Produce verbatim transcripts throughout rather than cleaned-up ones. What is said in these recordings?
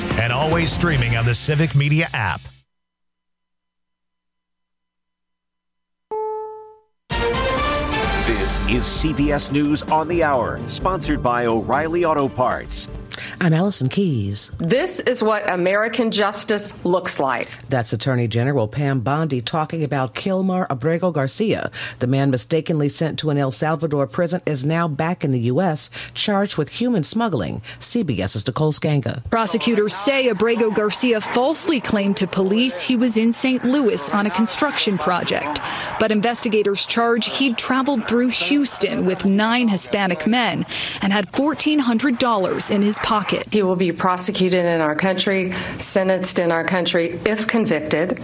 and always streaming on the Civic Media app. This is C B S News on the Hour, sponsored by O'Reilly Auto Parts. I'm Allison Keyes. This is what American justice looks like. That's Attorney General Pam Bondi talking about Kilmar Abrego Garcia. The man mistakenly sent to an El Salvador prison is now back in the U S, charged with human smuggling. CBS's Nicole Skanga. Prosecutors say Abrego Garcia falsely claimed to police he was in Saint Louis on a construction project. But investigators charge he'd traveled through Houston with nine Hispanic men and had fourteen hundred dollars in his pocket. He will be prosecuted in our country, sentenced in our country if convicted,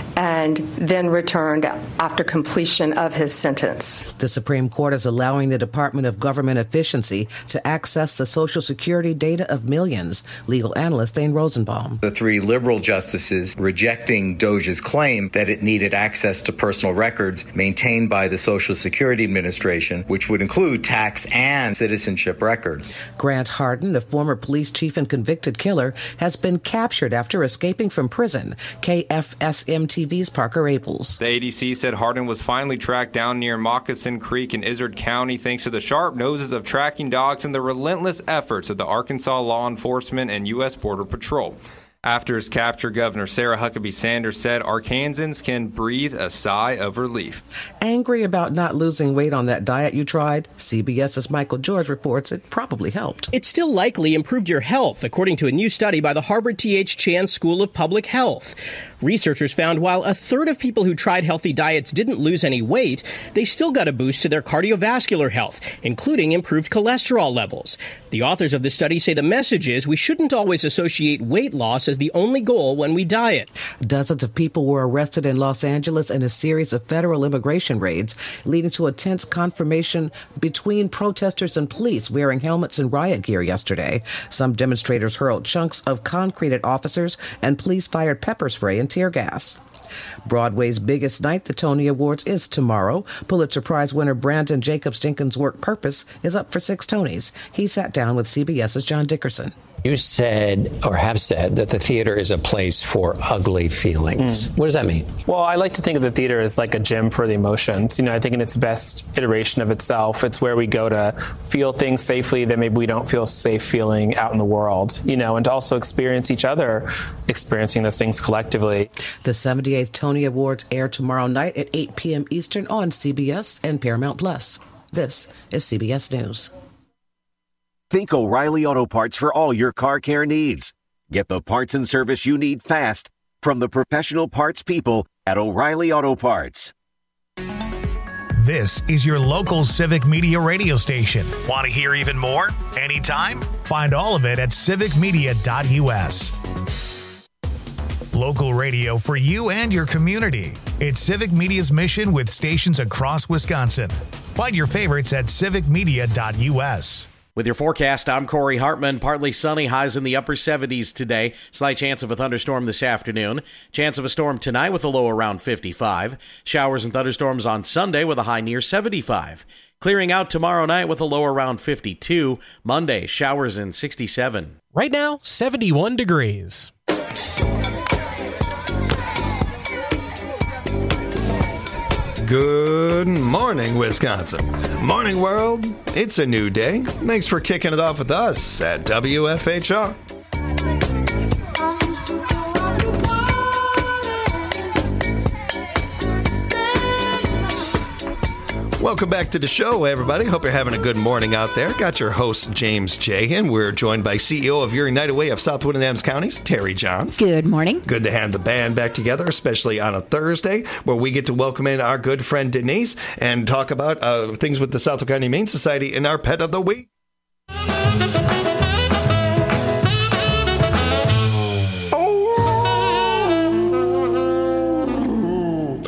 and then returned after completion of his sentence. The Supreme Court is allowing the Department of Government Efficiency to access the Social Security data of millions. Legal analyst Thane Rosenbaum. The three liberal justices rejecting DOJ's claim that it needed access to personal records maintained by the Social Security Administration, which would include tax and citizenship records. Grant Hardin, a former police chief and convicted killer, has been captured after escaping from prison. K F S M T V's Parker Aples. The A D C said Hardin was finally tracked down near Moccasin Creek in Izard County thanks to the sharp noses of tracking dogs and the relentless efforts of the Arkansas law enforcement and U S Border Patrol. After his capture, Governor Sarah Huckabee Sanders said Arkansans can breathe a sigh of relief. Angry about not losing weight on that diet you tried? CBS's Michael George reports it probably helped. It still likely improved your health, according to a new study by the Harvard T H Chan School of Public Health. Researchers found while a third of people who tried healthy diets didn't lose any weight, they still got a boost to their cardiovascular health, including improved cholesterol levels. The authors of the study say the message is we shouldn't always associate weight loss as the only goal when we diet. Dozens of people were arrested in Los Angeles in a series of federal immigration raids, leading to a tense confrontation between protesters and police wearing helmets and riot gear yesterday. Some demonstrators hurled chunks of concrete at officers, and police fired pepper spray and tear gas. Broadway's biggest night, the Tony Awards, is tomorrow. Pulitzer Prize winner Brandon Jacobs Jenkins' work Purpose is up for six Tonys. He sat down with CBS's John Dickerson. You said, or have said, that the theater is a place for ugly feelings. Mm. What does that mean? Well, I like to think of the theater as like a gym for the emotions. You know, I think in its best iteration of itself, it's where we go to feel things safely that maybe we don't feel safe feeling out in the world, you know, and to also experience each other experiencing those things collectively. The seventy-eighth Tony Awards air tomorrow night at eight p.m. Eastern on C B S and Paramount Plus. This is C B S News. Think O'Reilly Auto Parts for all your car care needs. Get the parts and service you need fast from the professional parts people at O'Reilly Auto Parts. This is your local Civic Media radio station. Want to hear even more? Anytime? Find all of it at civic media dot u s. Local radio for you and your community. It's Civic Media's mission with stations across Wisconsin. Find your favorites at civic media dot u s. With your forecast, I'm Corey Hartman. Partly sunny, highs in the upper seventies today. Slight chance of a thunderstorm this afternoon. Chance of a storm tonight with a low around fifty-five. Showers and thunderstorms on Sunday with a high near seventy-five. Clearing out tomorrow night with a low around fifty-two. Monday, showers in sixty-seven. Right now, seventy-one degrees. Good morning, Wisconsin. Morning, world. It's a new day. Thanks for kicking it off with us at W F H R. Welcome back to the show, everybody. Hope you're having a good morning out there. Got your host, James J., and we're joined by C E O of your United Way of Southwood and Adams Counties, Terry Johns. Good morning. Good to have the band back together, especially on a Thursday, where we get to welcome in our good friend Denise and talk about uh, things with the Southwood County Humane Society in our Pet of the Week. I love it.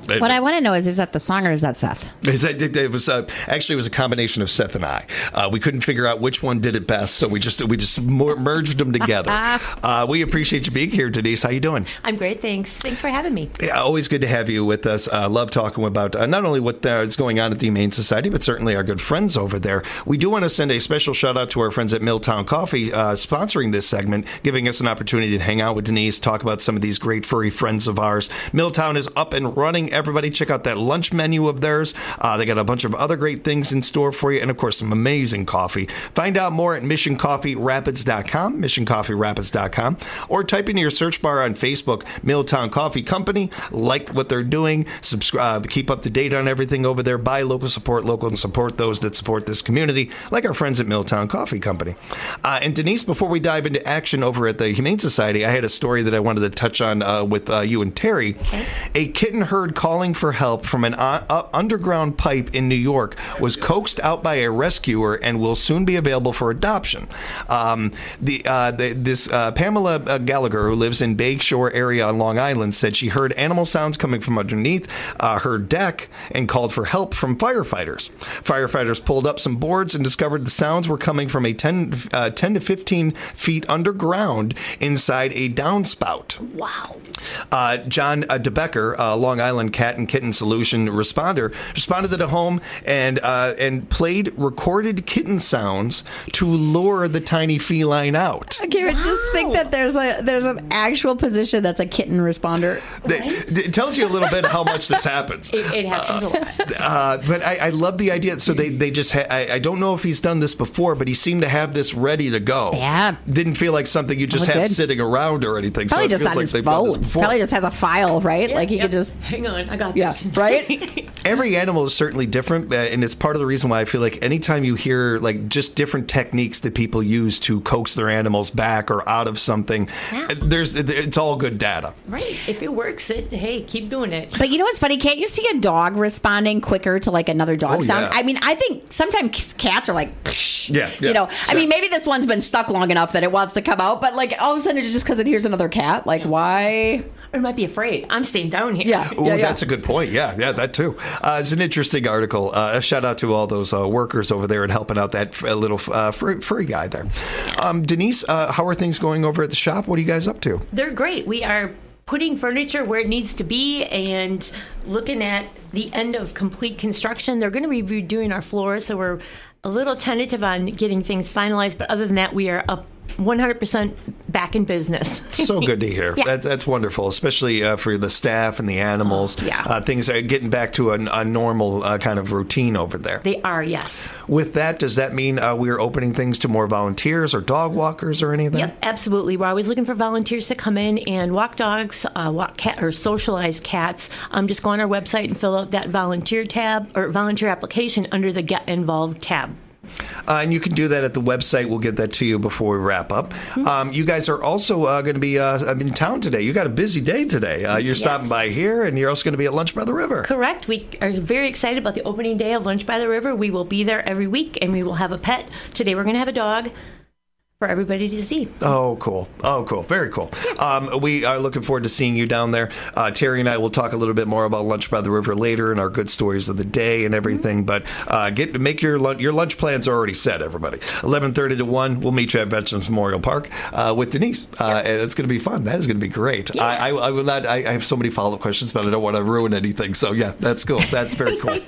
What I want to know is, is that the song or is that Seth? It was uh, actually it was a combination of Seth and I. Uh, we couldn't figure out which one did it best, so we just we just merged them together. uh, we appreciate you being here, Denise. How you doing? I'm great, thanks. Thanks for having me. Yeah, always good to have you with us. Uh, love talking about uh, not only what uh, is going on at the Humane Society, but certainly our good friends over there. We do want to send a special shout out to our friends at Milltown Coffee, uh, sponsoring this segment, giving us an opportunity to hang out with Denise, talk about some of these great furry friends of ours. Milltown is up and running. Everybody check out that lunch menu of theirs. Uh, they got a bunch of other great things in store for you, and of course some amazing coffee. Find out more at mission coffee rapids dot com, mission coffee rapids dot com, or type into your search bar on Facebook, Milltown Coffee Company. Like what they're doing, subscribe, keep up to date on everything over there. Buy local, support local, and support those that support this community, like our friends at Milltown Coffee Company. Uh, and Denise, before we dive into action over at the Humane Society, I had a story that I wanted to touch on uh, with uh, you and Terry. Okay. A kitten herd calling for help from an uh, uh, underground pipe in New York was coaxed out by a rescuer and will soon be available for adoption. Um, the, uh, the this uh, Pamela uh, Gallagher, who lives in Bayshore area on Long Island, said she heard animal sounds coming from underneath uh, her deck and called for help from firefighters. Firefighters pulled up some boards and discovered the sounds were coming from a ten, uh, ten to fifteen feet underground inside a downspout. Wow. Uh, John uh, DeBecker, uh, Long Island Cat and Kitten Solution responder, responded to the home and uh, and played recorded kitten sounds to lure the tiny feline out. Okay, wow. Just think that there's a there's an actual position that's a kitten responder. Right? It tells you a little bit how much this happens. It, it happens uh, a lot. Uh, but I, I love the idea. So they, they just, ha- I, I don't know if he's done this before, but he seemed to have this ready to go. Yeah. Didn't feel like something you just have good. sitting around or anything. Probably so it just on like his phone. Probably just has a file, right? Yeah, like he yep. could just... Hang on, I got yeah, this. Right? Every animal is certainly different, uh, and it's part of the reason why I feel like anytime you hear like just different techniques that people use to coax their animals back or out of something, yeah. there's it's all good data. Right. If it works, it hey, keep doing it. But you know what's funny? Can't you see a dog responding quicker to like another dog oh, sound? Yeah. I mean, I think sometimes cats are like, psh, yeah, yeah, you know. yeah. I mean, maybe this one's been stuck long enough that it wants to come out, but like all of a sudden it's just because it hears another cat. Like, why? Or it might be afraid. I'm staying down here. Yeah. Oh, yeah, yeah. That's a good point. Yeah, yeah, that too. Uh, it's an interesting article. Uh, a shout out to all those uh, workers over there and helping out that uh, little uh, furry, furry guy there. Um, Denise, uh, how are things going over at the shop? What are you guys up to? They're great. We are putting furniture where it needs to be and looking at the end of complete construction. They're going to be redoing our floors, so we're a little tentative on getting things finalized. But other than that, we are up one hundred percent back in business. So good to hear. Yeah. That's, that's wonderful, especially uh, for the staff and the animals. Oh, yeah. Uh, things are getting back to a, a normal uh, kind of routine over there. They are, yes. With that, does that mean uh, we're opening things to more volunteers or dog walkers or anything? Yep, absolutely. We're always looking for volunteers to come in and walk dogs, uh, walk cat or socialize cats. Um, just go on our website and fill out that volunteer tab or volunteer application under the Get Involved tab. Uh, and you can do that at the website. We'll get that to you before we wrap up. Mm-hmm. Um, you guys are also uh, going to be uh, in town today. You got a busy day today. Uh, you're yes. stopping by here, and you're also going to be at Lunch by the River. Correct. We are very excited about the opening day of Lunch by the River. We will be there every week, and we will have a pet. Today we're going to have a dog for everybody to see. Oh, cool. Oh, cool. Very cool. Um, we are looking forward to seeing you down there. Uh, Terry and I will talk a little bit more about Lunch by the River later and our good stories of the day and everything. But uh, get make your lunch, your lunch plans are already set, everybody. eleven thirty to one, we'll meet you at Veterans Memorial Park uh, with Denise. Uh, yep. It's going to be fun. That is going to be great. Yeah. I, I, I will not. I, I have so many follow-up questions, but I don't want to ruin anything. So, yeah, that's cool. That's very cool.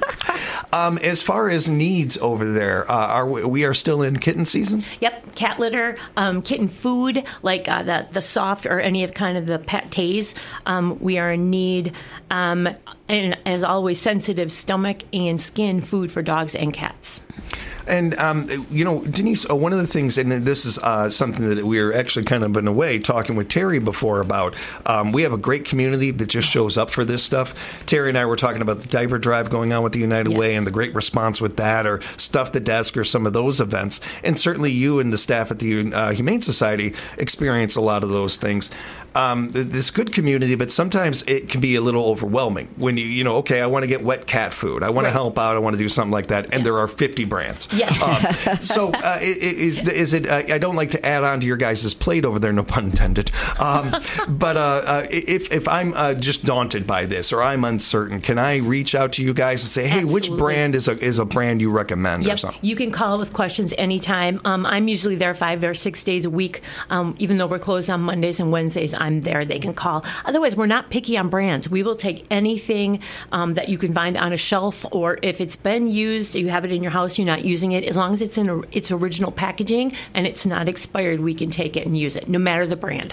um, as far as needs over there, uh, are we, we are still in kitten season? Yep. Cat litter, um, kitten food, like uh, the, the soft or any of kind of the pâtés. Um, we are in need, um, and as always, sensitive stomach and skin food for dogs and cats. And, um, you know, Denise, uh, one of the things, and this is uh, something that we were actually kind of in a way talking with Terry before about, um, we have a great community that just shows up for this stuff. Terry and I were talking about the diaper drive going on with the United yes. Way and the great response with that, or Stuff the Desk or some of those events. And certainly you and the staff at the uh, Humane Society experience a lot of those things. um, this good community, but sometimes it can be a little overwhelming when you, you know, okay, I want to get wet cat food. I want right. to help out. I want to do something like that. And yes. there are fifty brands. Yes. Um, so uh, is, is it, uh, I don't like to add on to your guys' plate over there, no pun intended. Um, but uh, uh, if, if I'm uh, just daunted by this or I'm uncertain, can I reach out to you guys and say, hey, Absolutely. which brand is a, is a brand you recommend yep. or something? You can call with questions anytime. Um, I'm usually there five or six days a week. Um, even though we're closed on Mondays and Wednesdays, I'm there. They can call. Otherwise, we're not picky on brands. We will take anything um, that you can find on a shelf, or if it's been used, you have it in your house, you're not using it, as long as it's in a, its original packaging and it's not expired, we can take it and use it, no matter the brand.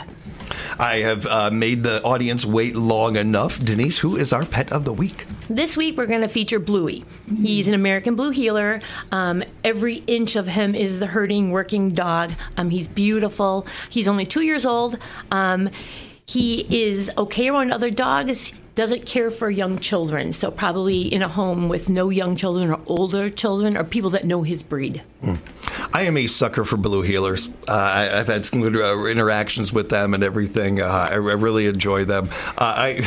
I have uh, made the audience wait long enough. Denise, who is our pet of the week? This week, we're going to feature Bluey. He's an American Blue Heeler. Um, every inch of him is the herding, working dog. Um, he's beautiful. He's only two years old. Um, he is okay around other dogs. Doesn't care for young children, so probably in a home with no young children or older children or people that know his breed. Mm. I am a sucker for Blue Heelers. Uh, I, I've had some good uh, interactions with them and everything. Uh, I, I really enjoy them. Uh,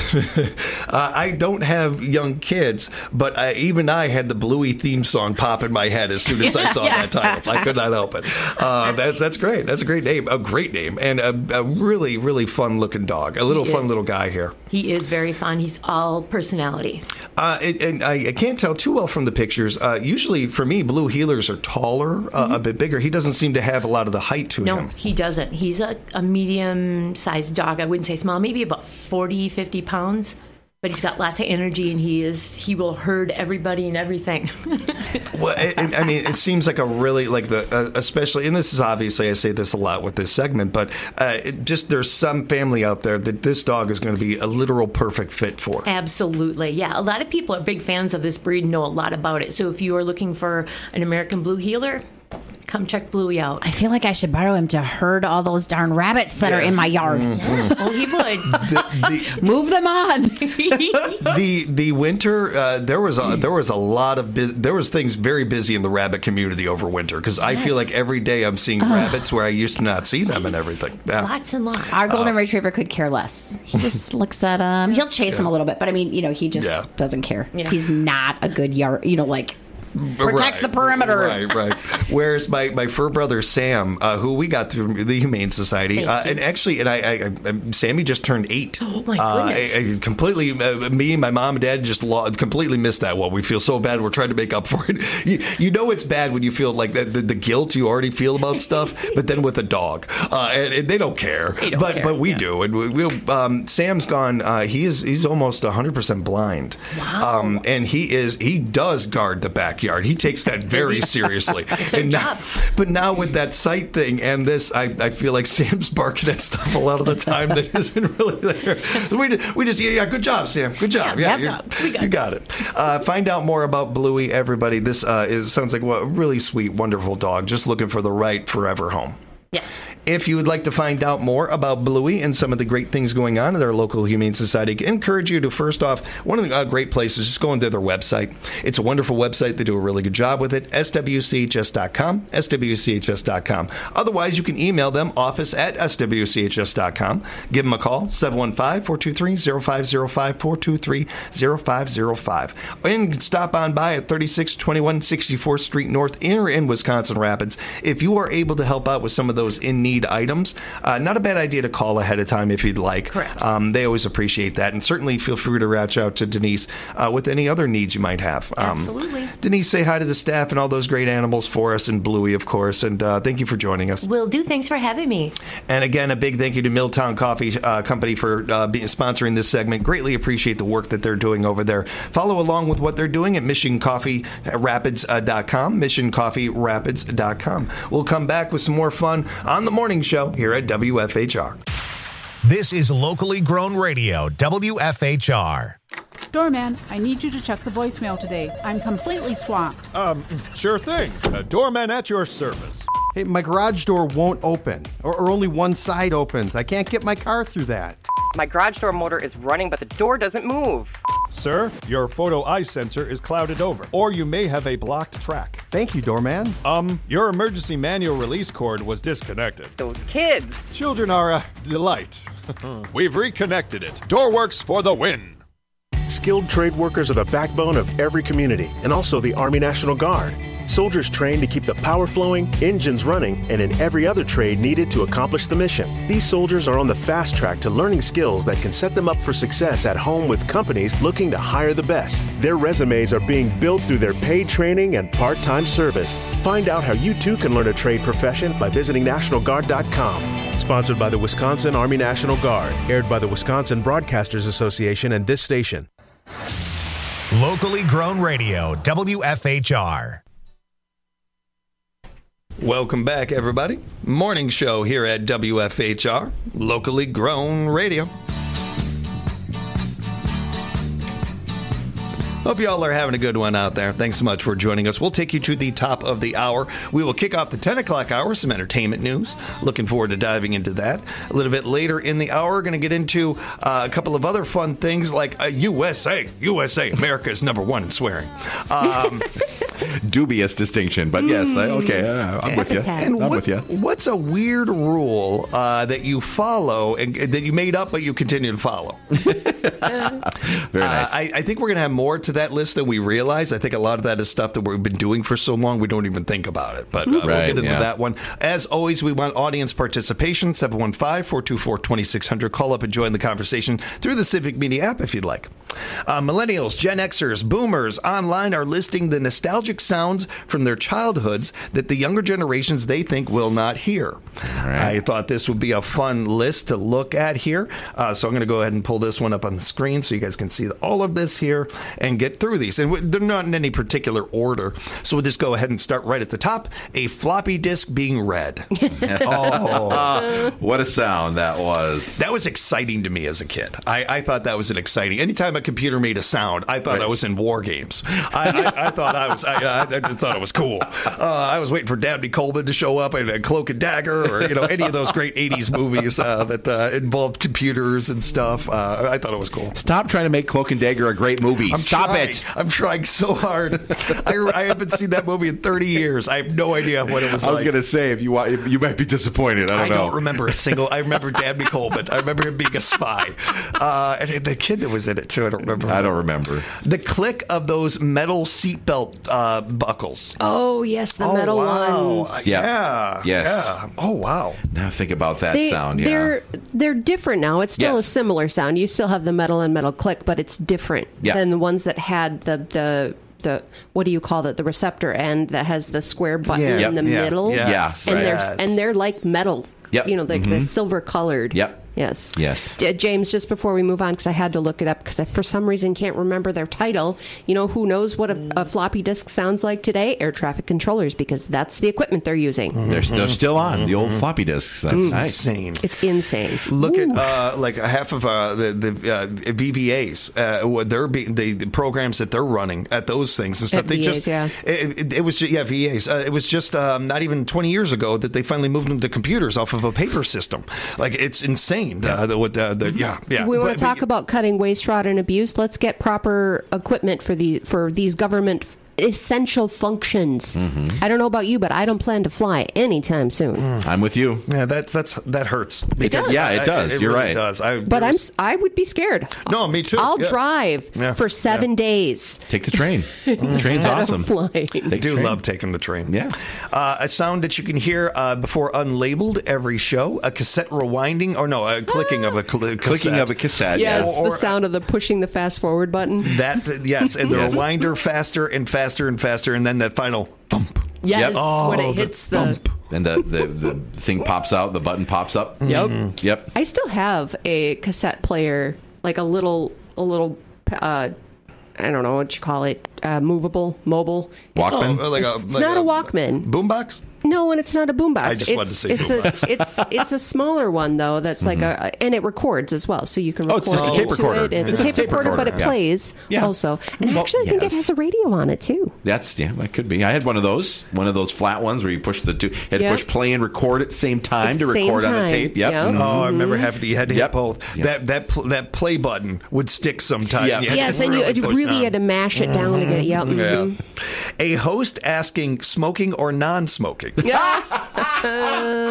I uh, I don't have young kids, but I, even I had the Bluey theme song pop in my head as soon as I saw yes. that title. I could not help it. Uh, that's that's great. That's a great name. A great name. And a, a really, really fun-looking dog. A little he fun is. little guy here. He is very fun. He's all personality. Uh, and and I, I can't tell too well from the pictures. Uh, usually, for me, Blue Heelers are taller, uh, mm-hmm. a bit bigger. He doesn't seem to have a lot of the height to no, him. No, he doesn't. He's a, a medium-sized dog. I wouldn't say small, maybe about forty, fifty pounds. But he's got lots of energy, and he is he will herd everybody and everything. Well, it, it, I mean, it seems like a really, like the, uh, especially, and this is obviously, I say this a lot with this segment, but uh, it just there's some family out there that this dog is going to be a literal perfect fit for. Absolutely, yeah. A lot of people are big fans of this breed and know a lot about it. So if you are looking for an American Blue Heeler, come check Bluey out. I feel like I should borrow him to herd all those darn rabbits that yeah. are in my yard. Mm-hmm. Yeah. Oh, he would. The, the, Move them on. the the winter, uh, there was a, there was a lot of bu- there was things very busy in the rabbit community over winter because yes. I feel like every day I'm seeing uh. rabbits where I used to not see them and everything. Yeah. Lots and lots. Our golden uh, retriever could care less. He just looks at them. He'll chase them yeah. a little bit, but I mean, you know, he just yeah. doesn't care. Yeah. He's not a good yard. You know, like. Protect right, the perimeter. Right, right. Whereas my, my fur brother Sam, uh, who we got through the Humane Society, uh, and actually, and I, I, I, Sammy just turned eight. Oh my goodness! Uh, I, I completely, uh, me, my mom, and dad just lo- completely missed that one. We feel so bad. We're trying to make up for it. You, you know, it's bad when you feel like the, the, the guilt you already feel about stuff, but then with a dog, uh, and, and they don't care. They don't but care. but we yeah. do. And we, we, um, Sam's gone. Uh, he is he's almost one hundred percent blind. Wow. Um, and he is he does guard the backyard. He takes that very seriously. It's their and job. Now, but now with that sight thing and this, I, I feel like Sam's barking at stuff a lot of the time that isn't really there. We just, we just yeah, yeah, good job, Sam. Good job. Yeah, Yeah, good job. We got you got it. Uh, find out more about Bluey, everybody. This uh, is sounds like what, a really sweet, wonderful dog. Just looking for the right forever home. Yes. If you would like to find out more about Bluey and some of the great things going on at our local Humane Society, I encourage you to, first off, one of the uh, great places, just go into their website. It's a wonderful website. They do a really good job with it. S W C H S dot com, S W C H S dot com. Otherwise, you can email them, office at S W C H S dot com. Give them a call, seven one five, four two three, zero five zero five, four two three, zero five zero five. And you can stop on by at thirty-six twenty-one sixty-fourth Street North in or in Wisconsin Rapids. If you are able to help out with some of those in-need items, uh, not a bad idea to call ahead of time if you'd like. Correct. Um, they always appreciate that. And certainly feel free to reach out to Denise uh, with any other needs you might have. Um, Absolutely. Denise, say hi to the staff and all those great animals for us, and Bluey, of course. And uh, thank you for joining us. Will do. Thanks for having me. And again, a big thank you to Milltown Coffee uh, Company for uh, being, sponsoring this segment. Greatly appreciate the work that they're doing over there. Follow along with what they're doing at Mission Coffee Rapids dot com, Mission Coffee Rapids dot com. We'll come back with some more fun on the morning show here at W F H R. This is locally grown radio, W F H R. Doorman, I need you to check the voicemail today. I'm completely swamped. Um, sure thing. Uh, doorman at your service. Hey, my garage door won't open, or, or only one side opens. I can't get my car through that. My garage door motor is running, but the door doesn't move. Sir, your photo eye sensor is clouded over, or you may have a blocked track. Thank you, doorman. Um, your emergency manual release cord was disconnected. Those kids. Children are a delight. We've reconnected it. Doorworks for the win. Skilled trade workers are the backbone of every community, and also the Army National Guard. Soldiers trained to keep the power flowing, engines running, and in every other trade needed to accomplish the mission. These soldiers are on the fast track to learning skills that can set them up for success at home with companies looking to hire the best. Their resumes are being built through their paid training and part-time service. Find out how you too can learn a trade profession by visiting National Guard dot com. Sponsored by the Wisconsin Army National Guard. Aired by the Wisconsin Broadcasters Association and this station. Locally grown radio, W F H R. Welcome back, everybody. Morning show here at W F H R, locally grown radio. Hope you all are having a good one out there. Thanks so much for joining us. We'll take you to the top of the hour. We will kick off the ten o'clock hour, some entertainment news. Looking forward to diving into that. A little bit later in the hour, we're going to get into uh, a couple of other fun things like uh, U S A. U S A, America is number one in swearing. Um, Dubious distinction, but yes, I, okay, uh, I'm with you. And I'm what, with you. What's a weird rule uh, that you follow and that you made up, but you continue to follow? Very nice. Uh, I, I think we're going to have more to that list than we realize. I think a lot of that is stuff that we've been doing for so long we don't even think about it. But uh, right, we'll get into yeah. that one. As always, we want audience participation. seven one five, four two four, two six zero zero. Call up and join the conversation through the Civic Media app if you'd like. Uh, millennials, Gen Xers, Boomers online are listing the nostalgic sounds from their childhoods that the younger generations they think will not hear. Right. I thought this would be a fun list to look at here. Uh, so I'm going to go ahead and pull this one up on the screen so you guys can see all of this here and get through these. And they're not in any particular order. So we'll just go ahead and start right at the top. A floppy disk being read. Oh, what a sound that was. That was exciting to me as a kid. I, I thought that was an exciting. Anytime a computer made a sound, I thought right. I was in war games. I, I, I thought I was. I, I just thought it was cool. Uh, I was waiting for Dabney Coleman to show up in a Cloak and Dagger, or you know, any of those great eighties movies uh, that uh, involved computers and stuff. Uh, I thought it was cool. Stop trying to make Cloak and Dagger a great movie. I'm Stop trying. it. I'm trying so hard. I, I haven't seen that movie in thirty years. I have no idea what it was. I like. was going to say if you want, you might be disappointed. I don't I know. I don't remember a single. I remember Dabney Coleman. I remember him being a spy, uh, and the kid that was in it too. I don't remember. I don't remember the click of those metal seatbelt uh, buckles. Oh yes, the oh, metal wow. ones. Yeah. yeah. Yes. Yeah. Oh wow. Now think about that they, sound. Yeah. They're they're different now. It's still yes. a similar sound. You still have the metal and metal click, but it's different yeah. than the ones that had the the. The what do you call it? The receptor end that has the square button yeah. in yep. the yeah. middle. Yes. and right. they're yes. and they're like metal. Yep. You know, like mm-hmm. the silver colored. Yep. Yes. Yes. D- James, just before we move on, because I had to look it up because I, for some reason, can't remember their title. You know who knows what a, a floppy disk sounds like today? Air traffic controllers, because that's the equipment they're using. Mm-hmm. They're, they're still on the old floppy disks. That's Mm. nice. Insane. It's insane. Look Ooh. at uh, like half of uh, the the uh, V V As, uh, what they're being the, the programs that they're running at those things and stuff. At they V As, just yeah. it, it, it was yeah V As. Uh, it was just um, not even twenty years ago that they finally moved them to computers off of a paper system. Like it's insane. Uh, the, what the, the, yeah, yeah. We want But- to talk but- about cutting waste, fraud, and abuse. Let's get proper equipment for the for these government essential functions. Mm-hmm. I don't know about you, but I don't plan to fly anytime soon. I'm with you. Yeah, that's that's that hurts. It does. Yeah, it does. I, it You're really right. Does. I, But I'm was- I would be scared. No, me too. I'll Yeah. drive Yeah. for seven Yeah. days. Take the train. The train's instead of awesome. flying. I Take do the train. love taking the train. Yeah. Uh, a sound that you can hear uh, before unlabeled every show, a cassette rewinding, or no, a clicking of a cl- cassette. Clicking of a cassette. Yes, Yeah. Or- the sound of the pushing the fast forward button. That, yes, and the Yes. rewinder faster and faster and faster, and then that final thump. Yes, Yep. when Oh, it the hits the. thump. And the, the, the thing pops out, the button pops up. Yep. Yep. I still have a cassette player, like a little, a little. Uh, I don't know what you call it, uh, movable, mobile. Walkman? Oh, like it's a, it's like not a, Walkman. Boombox? No, and it's not a boombox. I just it's, wanted to say it's boombox. a it's it's a smaller one though. That's like a and it records as well, so you can Oh, record it's just a tape into recorder. it. It's, It's a a tape, tape recorder, but it recorder, yeah. plays Yeah. also. And Well, actually, I think yes. it has a radio on it too. That's yeah, that could be. I had one of those, one of those flat ones where you push the two, you had Yep. to push play and record at the same time At to the same record on time. a tape. Yep. Yep. Mhm. Oh, I remember having to, you had to hit Yep. both. Yes. That that pl- that play button would stick sometimes. Yeah. You had Yes, to and you really you push really down. had to mash it down to get it. Yep. mhm. Yeah. A host asking smoking or non-smoking.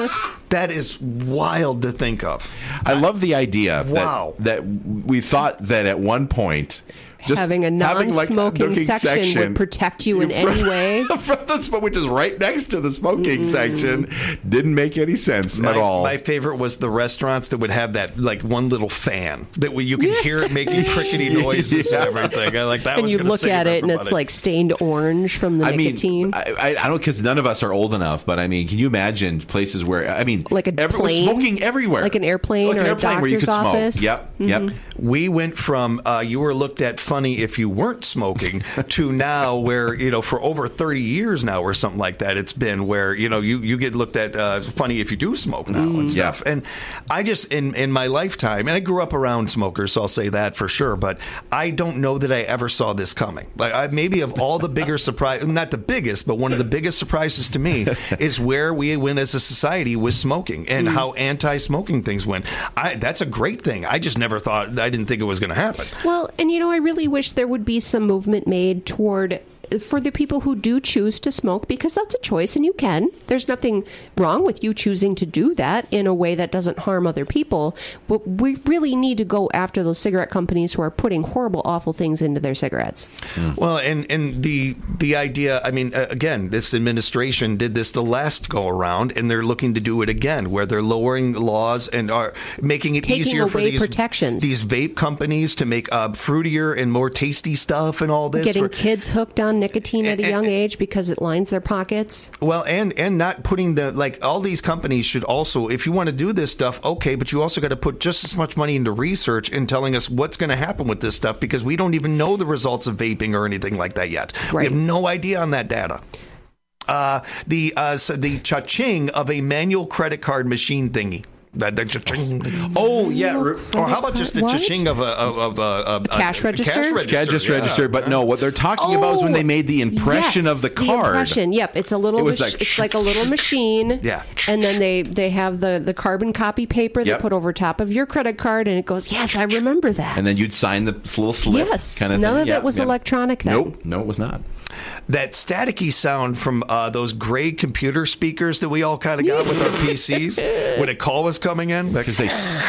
That is wild to think of. I love the idea wow. that, that we thought that at one point just having a non-smoking having, like, section, section would protect you in any way. From the smoke, which is right next to the smoking mm. section, didn't make any sense my, at all. My favorite was the restaurants that would have that like one little fan that we, you could hear it making crickety noises yeah. and everything. I like that. And was you look at it everybody. and it's like stained orange from the I nicotine. Mean, I, I, I don't because none of us are old enough, but I mean, can you imagine places where I mean, like a every, plane, smoking everywhere, like an airplane like or an a airplane doctor's where you could office. Smoke. Yep, mm-hmm. yep. We went from uh, you were looked at funny if you weren't smoking to now where, you know, for over thirty years now or something like that, it's been where, you know, you, you get looked at uh, funny if you do smoke now mm. and stuff. Yeah. And I just, in, in my lifetime, and I grew up around smokers, so I'll say that for sure, but I don't know that I ever saw this coming. Like I, maybe of all the bigger surprise, not the biggest, but one of the biggest surprises to me is where we went as a society with smoking and mm. how anti-smoking things went. I, that's a great thing. I just never thought, I didn't think it was going to happen. Well, and you know, I really wish there would be some movement made toward for the people who do choose to smoke, because that's a choice and you can. There's nothing wrong with you choosing to do that in a way that doesn't harm other people. But we really need to go after those cigarette companies who are putting horrible, awful things into their cigarettes. Mm. Well, and, and the the idea, I mean, again, this administration did this the last go around, and they're looking to do it again, where they're lowering laws and are making it Taking easier for these protections. these vape companies to make uh, fruitier and more tasty stuff and all this. Getting for, kids hooked on nicotine at a young age because it lines their pockets. Well, and and not putting the, like, all these companies should also, if you want to do this stuff, okay, but you also got to put just as much money into research and telling us what's going to happen with this stuff, because we don't even know the results of vaping or anything like that yet. Right. We have no idea on that data. Uh, the uh, so the cha-ching of a manual credit card machine thingy. That, that cha-ching. Oh, yeah. Or how about just the what? cha-ching of a, of a, a, a cash register? Cash register, cash just yeah. register. But no, what they're talking oh, about is when they made the impression yes, of the card. The impression, yep. It's a little. It was mach- like, it's like a little machine. Yeah. And then they, they have the, the carbon copy paper yep. they put over top of your credit card, and it goes, yes, I remember that. And then you'd sign the little slip. Yes. Kind of None thing. of yep, it was yep. electronic then. Nope. No, it was not. That staticky sound from uh, those gray computer speakers that we all kind of got with our P Cs when a call was coming in. Because they,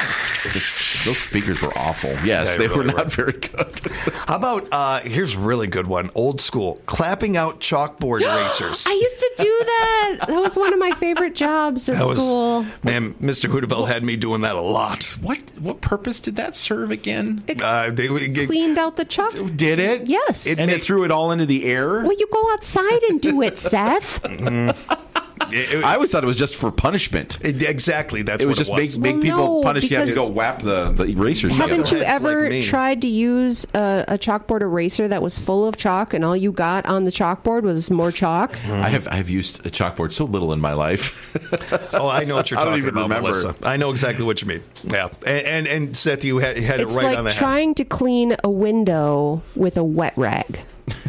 those speakers were awful. Yes, they, they really were not were. very good. How about, uh, here's a really good one, old school, clapping out chalkboard erasers. I used to do that. That was one of my favorite jobs at that school. Was, man, Mister Hudeville had me doing that a lot. What what purpose did that serve again? It uh, they, it, cleaned out the chalk. Did it? Yes. It, and made, it threw it all into the air? Well, you go outside and do it, Seth. mm. It, it, I always thought it was just for punishment. It, exactly, that's it was what just it was. make, make well, people no, punish. You have to go whap the, the erasers. Haven't together. you ever like tried to use a, a chalkboard eraser that was full of chalk, and all you got on the chalkboard was more chalk? Mm. I have I have used a chalkboard so little in my life. Oh, I know what you're I talking don't even about, remember. Melissa. I know exactly what you mean. Yeah, and and, and Seth, you had, had it's it right like on the head. trying to clean a window with a wet rag.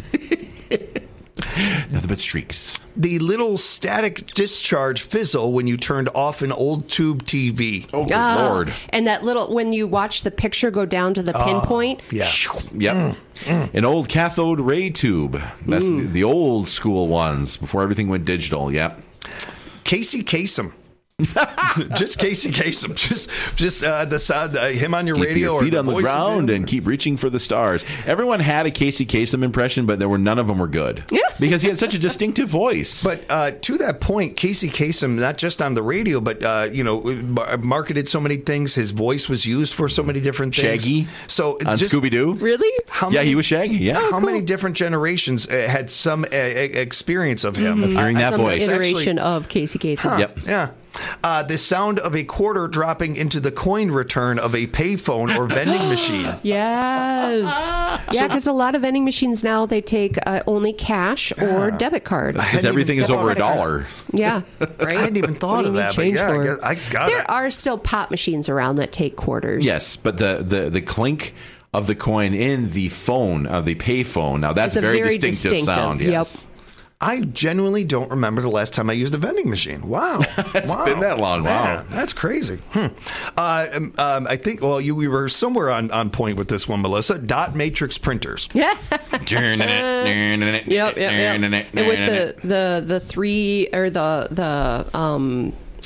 Nothing but streaks. The little static discharge fizzle when you turned off an old tube T V. Oh, good uh, Lord. And that little, when you watch the picture go down to the pinpoint. Oh, yeah. Yep. Mm, mm. An old cathode ray tube. That's mm. the, the old school ones before everything went digital. Yep. Casey Kasem. Just Casey Kasem. Just just uh, the sound, uh, him on your keep radio. Your feet or the on the ground and keep reaching for the stars. Everyone had a Casey Kasem impression, but there were none of them were good. Yeah. Because he had such a distinctive voice. But uh, to that point, Casey Kasem, not just on the radio, but uh, you know, marketed so many things. His voice was used for so many different things. Shaggy. So on just, Scooby Doo. Really? How yeah, many, he was Shaggy. Yeah. How oh, cool. many different generations uh, had some uh, experience of him? Mm-hmm. Hearing that some voice. Iteration Actually, of Casey Kasem. Huh, yep. Yeah. Uh, the sound of a quarter dropping into the coin return of a payphone or vending machine. Yes. Yeah, because a lot of vending machines now, they take uh, only cash or yeah. debit cards. Because everything is over a dollar. Yeah. Right? I hadn't even thought of that, but yeah, I, guess, I got there it. There are still pop machines around that take quarters. Yes, but the, the, the clink of the coin in the phone, of the pay phone, now that's a very, very distinctive, distinctive sound. Yes. Yep. I genuinely don't remember the last time I used a vending machine. Wow. It's wow. been that long. Wow. Man, that's crazy. Hmm. Uh, um, um, I think, well, you we were somewhere on, on point with this one, Melissa. Dot matrix printers. Yeah. yep, yep, yep. And with the, the, the three, or the, the, um,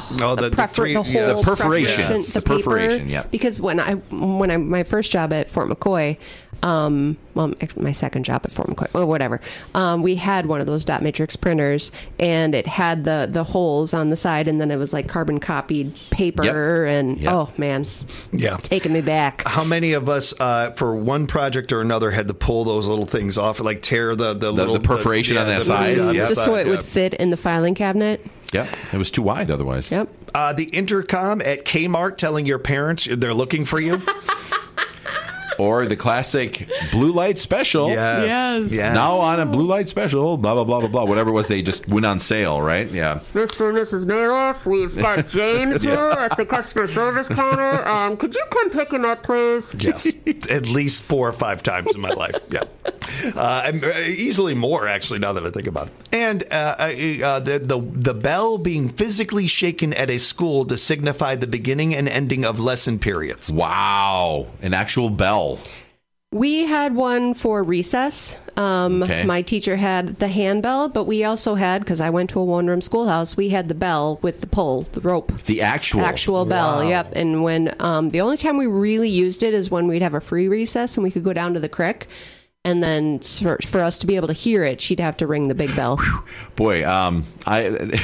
Oh, the, the, prefer- three, the whole yeah, the perforation, preparation, yes. the, the perforation, paper. yeah. Because when I when I my first job at Fort McCoy, um, well, my second job at Fort McCoy, well, whatever, um, we had one of those dot matrix printers, and it had the the holes on the side, and then it was like carbon copied paper, yep. and yep. oh man, yeah, taking me back. How many of us, uh, for one project or another, had to pull those little things off, like tear the the, the little the perforation the, on yeah, that the, side, yeah, yeah. just so it yeah. would fit in the filing cabinet. Yeah, it was too wide otherwise. Yep. Uh, the intercom at Kmart telling your parents they're looking for you. Or the classic blue light special. Yes. Yes. yes. Now on a blue light special, blah, blah, blah, blah, blah. Whatever it was, they just went on sale, right? Yeah. Mister and Missus Naylor, we've got James Yeah. here at the customer service counter. Um, could you come pick him up, please? Yes. At least four or five times in my life. Yeah. Uh, I'm, uh, easily more, actually, now that I think about it. And uh, uh, the, the, the bell being physically shaken at a school to signify the beginning and ending of lesson periods. Wow. An actual bell. We had one for recess. Um, Okay. My teacher had the handbell, but we also had, because I went to a one-room schoolhouse, we had the bell with the pole, the rope. The actual. Actual bell, Wow. yep. And when um, the only time we really used it is when we'd have a free recess and we could go down to the creek. And then for, for us to be able to hear it, she'd have to ring the big bell. Boy, um, I...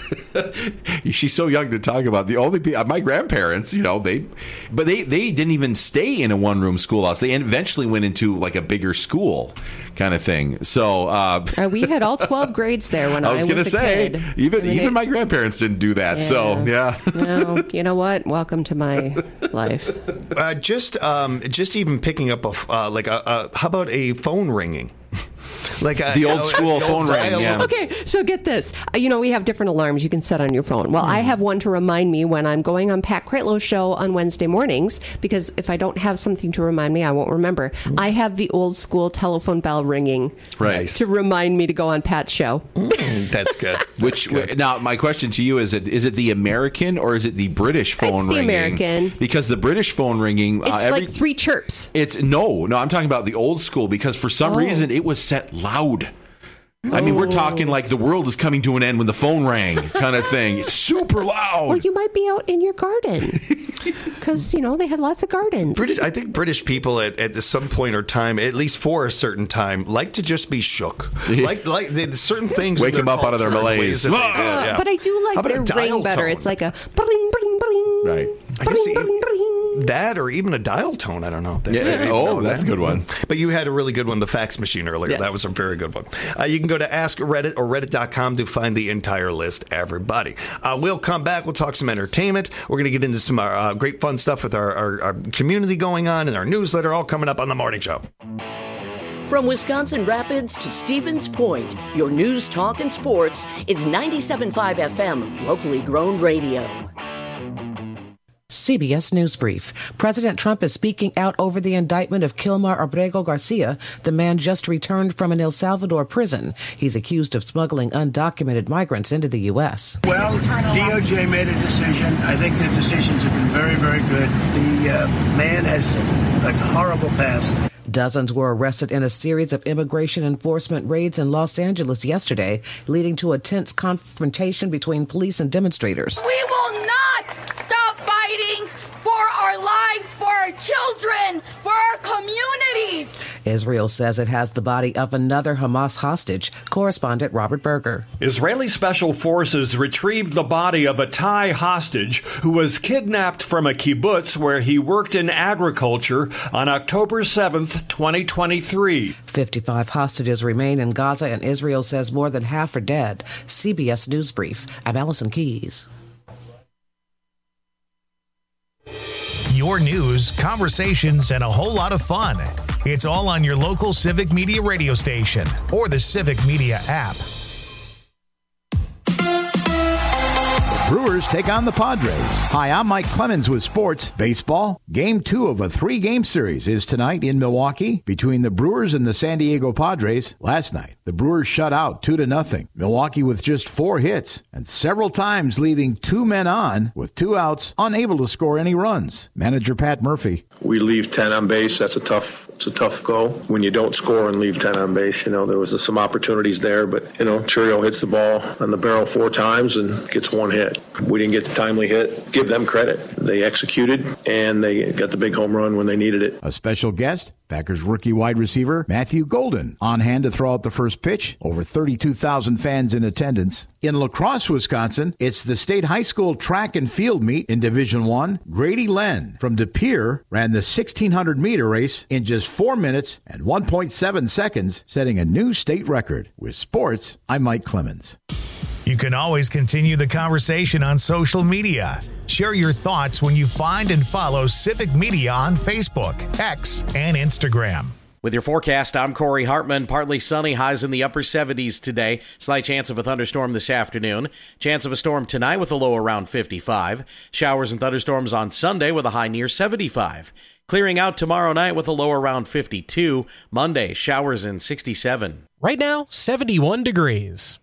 She's so young to talk about. The only people, my grandparents, you know, they, but they, they didn't even stay in a one room schoolhouse. They eventually went into like a bigger school kind of thing. So uh, uh, we had all twelve grades there when I was, I was going to say, kid. even And even they, my grandparents didn't do that. Yeah. So yeah. No, you know what? Welcome to my life. Uh, just um, just even picking up a uh, like a, a how about a phone ringing? Like a, The old know, school the phone old ring, dial- yeah. Okay, so get this. Uh, You know, we have different alarms you can set on your phone. Well, I have one to remind me when I'm going on Pat Critlow's show on Wednesday mornings, because if I don't have something to remind me, I won't remember. I have the old school telephone bell ringing Right. to remind me to go on Pat's show. That's good. Which now, my question to you is: it is it the American or is it the British phone It's the ringing? American. Because the British phone ringing, It's uh, every, like three chirps. It's no, no. I'm talking about the old school because for some Oh. reason it was set loud. I mean, we're talking like the world is coming to an end when the phone rang, kind of thing. It's super loud. Well, you might be out in your garden because you know they had lots of gardens. British, I think British people at, at some point or time, at least for a certain time, like to just be shook. Like like the, the certain things. Wake in their them up out of their culture and malaise. ways that they Ah! do, yeah. But I do How like about a their dial ring better. tone? It's like a bling, bling, bling. Right. I guess the- that or even a dial tone. I don't know. They- Yeah, they- they oh, know that's that. a good one. But you had a really good one, the fax machine earlier. Yes. That was a very good one. Uh, you can go to Ask Reddit or reddit dot com to find the entire list, everybody. Uh, we'll come back. We'll talk some entertainment. We're going to get into some uh, uh, great fun stuff with our, our, our community going on and our newsletter, all coming up on the morning show. From Wisconsin Rapids to Stevens Point, your news, talk, and sports is ninety-seven point five F M, locally grown radio. C B S News Brief. President Trump is speaking out over the indictment of Kilmar Abrego Garcia, the man just returned from an El Salvador prison. He's accused of smuggling undocumented migrants into the U S. Well, D O J made a decision. I think the decisions have been very, very good. The uh, man has a horrible past. Dozens were arrested in a series of immigration enforcement raids in Los Angeles yesterday, leading to a tense confrontation between police and demonstrators. We will not stop fighting for our lives, for our children, for our communities. Israel says it has the body of another Hamas hostage. Correspondent Robert Berger. Israeli special forces retrieved the body of a Thai hostage who was kidnapped from a kibbutz where he worked in agriculture on October seventh, twenty twenty-three. fifty-five hostages remain in Gaza, and Israel says more than half are dead. C B S News Brief. I'm Allison Keys. Your news, conversations, and a whole lot of fun. It's all on your local Civic Media radio station or the Civic Media app. Brewers take on the Padres. Hi, I'm Mike Clemens with sports. Baseball. Game two of a three-game series is tonight in Milwaukee between the Brewers and the San Diego Padres. Last night, the Brewers shut out two to nothing. Milwaukee with just four hits and several times leaving two men on with two outs, unable to score any runs. Manager Pat Murphy. We leave ten on base. That's a tough, it's a tough go. When you don't score and leave ten on base, you know, there was some opportunities there, but, you know, Churio hits the ball on the barrel four times and gets one hit. We didn't get the timely hit. Give them credit. They executed, and they got the big home run when they needed it. A special guest, Packers rookie wide receiver Matthew Golden, on hand to throw out the first pitch. Over thirty-two thousand fans in attendance. In La Crosse, Wisconsin, it's the state high school track and field meet in Division One. Grady Len from De Pere ran the sixteen hundred meter race in just four minutes and one point seven seconds, setting a new state record. With sports, I'm Mike Clemens. You can always continue the conversation on social media. Share your thoughts when you find and follow Civic Media on Facebook, X, and Instagram. With your forecast, I'm Corey Hartman. Partly sunny, highs in the upper seventies today. Slight chance of a thunderstorm this afternoon. Chance of a storm tonight with a low around fifty-five. Showers and thunderstorms on Sunday with a high near seventy-five. Clearing out tomorrow night with a low around fifty-two. Monday, showers in sixty-seven. Right now, seventy-one degrees.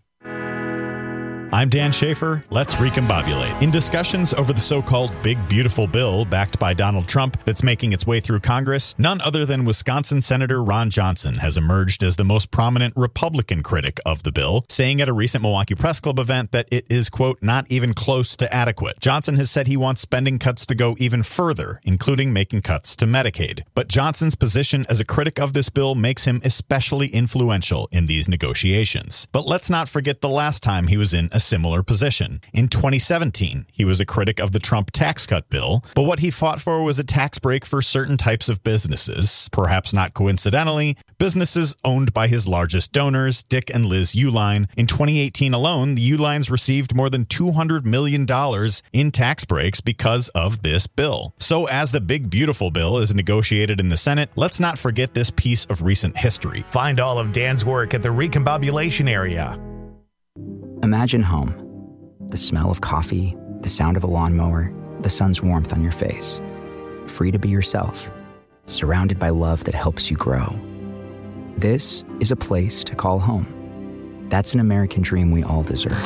I'm Dan Schaefer. Let's recombobulate. In discussions over the so-called Big Beautiful Bill backed by Donald Trump that's making its way through Congress, none other than Wisconsin Senator Ron Johnson has emerged as the most prominent Republican critic of the bill, saying at a recent Milwaukee Press Club event that it is, quote, not even close to adequate. Johnson has said he wants spending cuts to go even further, including making cuts to Medicaid. But Johnson's position as a critic of this bill makes him especially influential in these negotiations. But let's not forget the last time he was in a similar position. In twenty seventeen, he was a critic of the Trump tax cut bill, but what he fought for was a tax break for certain types of businesses. Perhaps not coincidentally, businesses owned by his largest donors, Dick and Liz Uihlein. In twenty eighteen alone, the Uihleins received more than two hundred million dollars in tax breaks because of this bill. So as the Big Beautiful Bill is negotiated in the Senate, let's not forget this piece of recent history. Find all of Dan's work at the Recombobulation area. Imagine home. The smell of coffee, the sound of a lawnmower, the sun's warmth on your face. Free to be yourself, surrounded by love that helps you grow. This is a place to call home. That's an American dream we all deserve.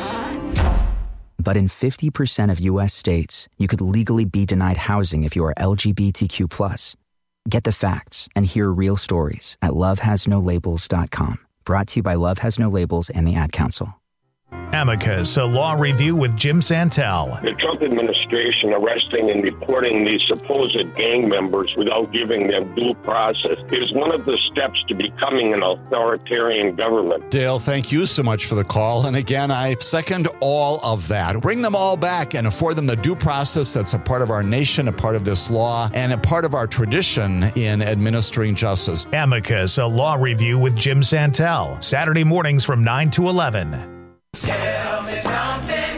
But in fifty percent of U S states, you could legally be denied housing if you are L G B T Q plus. Get the facts and hear real stories at love has no labels dot com. Brought to you by Love Has No Labels and the Ad Council. Amicus, a law review with Jim Santel. The Trump administration arresting and deporting these supposed gang members without giving them due process is one of the steps to becoming an authoritarian government. Dale, thank you so much for the call. And again, I second all of that. Bring them all back and afford them the due process that's a part of our nation, a part of this law, and a part of our tradition in administering justice. Amicus, a law review with Jim Santel. Saturday mornings from nine to eleven. Tell me something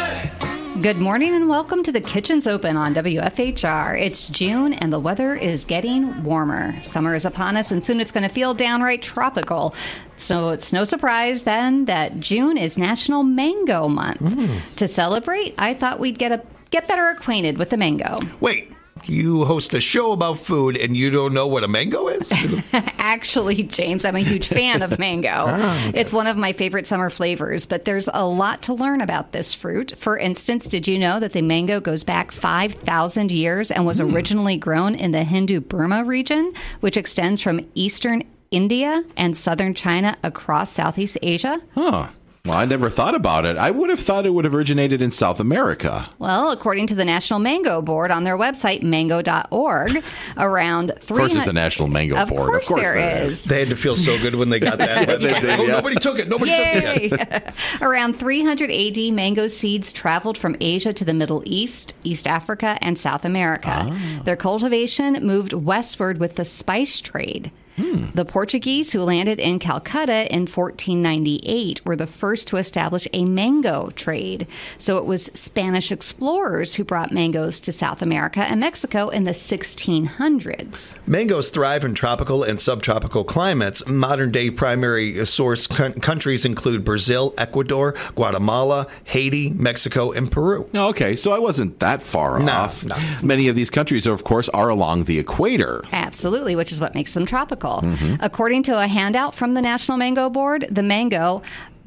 good. Good morning and welcome to the Kitchen's Open on W F H R. It's June and the weather is getting warmer. Summer is upon us and soon it's going to feel downright tropical. So it's no surprise then that June is National Mango Month. Mm. To celebrate, I thought we'd get a get better acquainted with the mango. Wait. You host a show about food and you don't know what a mango is? Actually, James, I'm a huge fan of mango. Oh, okay. It's one of my favorite summer flavors, but there's a lot to learn about this fruit. For instance, did you know that the mango goes back five thousand years and was mm. originally grown in the Hindu-Burma region, which extends from eastern India and southern China across Southeast Asia? Huh. Well, I never thought about it. I would have thought it would have originated in South America. Well, according to the National Mango Board on their website, mango dot org, around three hundred... Of course there's a National Mango of Board. Course of course there, there is. is. They had to feel so good when they got that. yeah, they did, oh, yeah. Nobody took it. Nobody Yay! took it. Around three hundred A D, mango seeds traveled from Asia to the Middle East, East Africa, and South America. Ah. Their cultivation moved westward with the spice trade. Hmm. The Portuguese, who landed in Calcutta in fourteen ninety-eight, were the first to establish a mango trade. So it was Spanish explorers who brought mangoes to South America and Mexico in the sixteen hundreds. Mangoes thrive in tropical and subtropical climates. Modern-day primary source con- countries include Brazil, Ecuador, Guatemala, Haiti, Mexico, and Peru. Okay, so I wasn't that far no, off. No. Many of these countries, of course, are along the equator. Absolutely, which is what makes them tropical. Mm-hmm. According to a handout from the National Mango Board, the mango,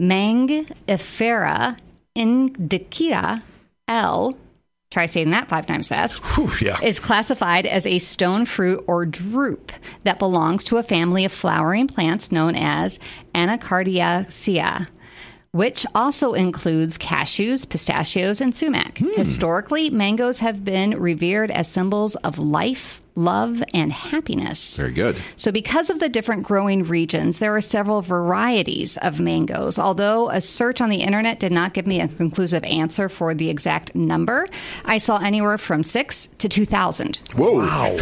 Mangifera indica L, try saying that five times fast, Whew, yeah. is classified as a stone fruit or drupe that belongs to a family of flowering plants known as Anacardiaceae. which also includes cashews, pistachios, and sumac. Hmm. Historically, mangoes have been revered as symbols of life, love, and happiness. Very good. So because of the different growing regions, there are several varieties of mangoes. Although a search on the internet did not give me a conclusive answer for the exact number, I saw anywhere from six to two thousand. Whoa. Wow.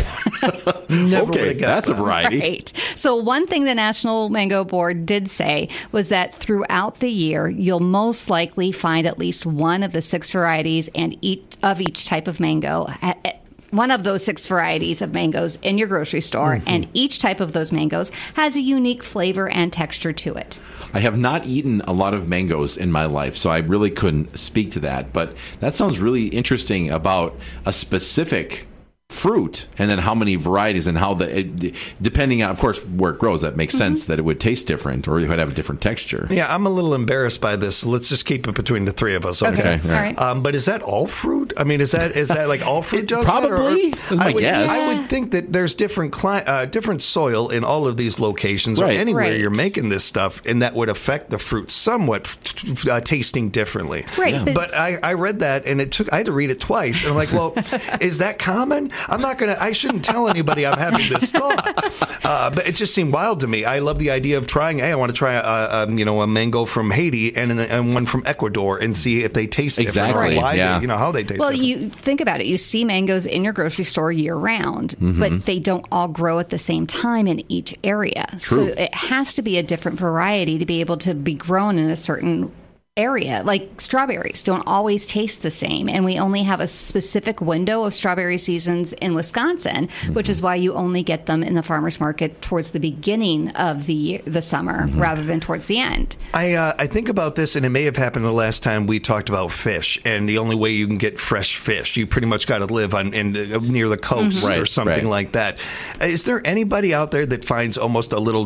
Never okay, that's a variety. Right. So one thing the National Mango Board did say was that throughout the year, you'll most likely find at least one of the six varieties and each of each type of mango at, one of those six varieties of mangoes in your grocery store, mm-hmm. and each type of those mangoes has a unique flavor and texture to it. I have not eaten a lot of mangoes in my life, so I really couldn't speak to that. But that sounds really interesting about a specific fruit and then how many varieties and how the it, depending on, of course, where it grows, that makes mm-hmm. sense that it would taste different or it would have a different texture. Yeah, I'm a little embarrassed by this. Let's just keep it between the three of us. Okay, okay. all right. Um, but is that all fruit? I mean, is that is that like all fruit? Does probably. That, or, or, I, my would, guess. I would think that there's different cli- uh, different soil in all of these locations right. or anywhere right. you're making this stuff, and that would affect the fruit somewhat, uh, tasting differently. Right. Yeah. But I, I read that and it took. I had to read it twice, and I'm like, well, is that common? I'm not gonna. I shouldn't tell anybody I'm having this thought. Uh, but it just seemed wild to me. I love the idea of trying. Hey, I want to try a, a you know a mango from Haiti and, and one from Ecuador and see if they taste exactly. different. Or why yeah. they, you know how they taste. Well, different. you think about it. You see mangoes in your grocery store year round, mm-hmm. but they don't all grow at the same time in each area. True. So it has to be a different variety to be able to be grown in a certain area. Like strawberries don't always taste the same, and we only have a specific window of strawberry seasons in Wisconsin, mm-hmm. which is why you only get them in the farmers market towards the beginning of the the summer mm-hmm. rather than towards the end. I uh, I think about this, and it may have happened the last time we talked about fish, and the only way you can get fresh fish, you pretty much got to live on in, uh, near the coast mm-hmm. right, or something right. like that. Is there anybody out there that finds almost a little,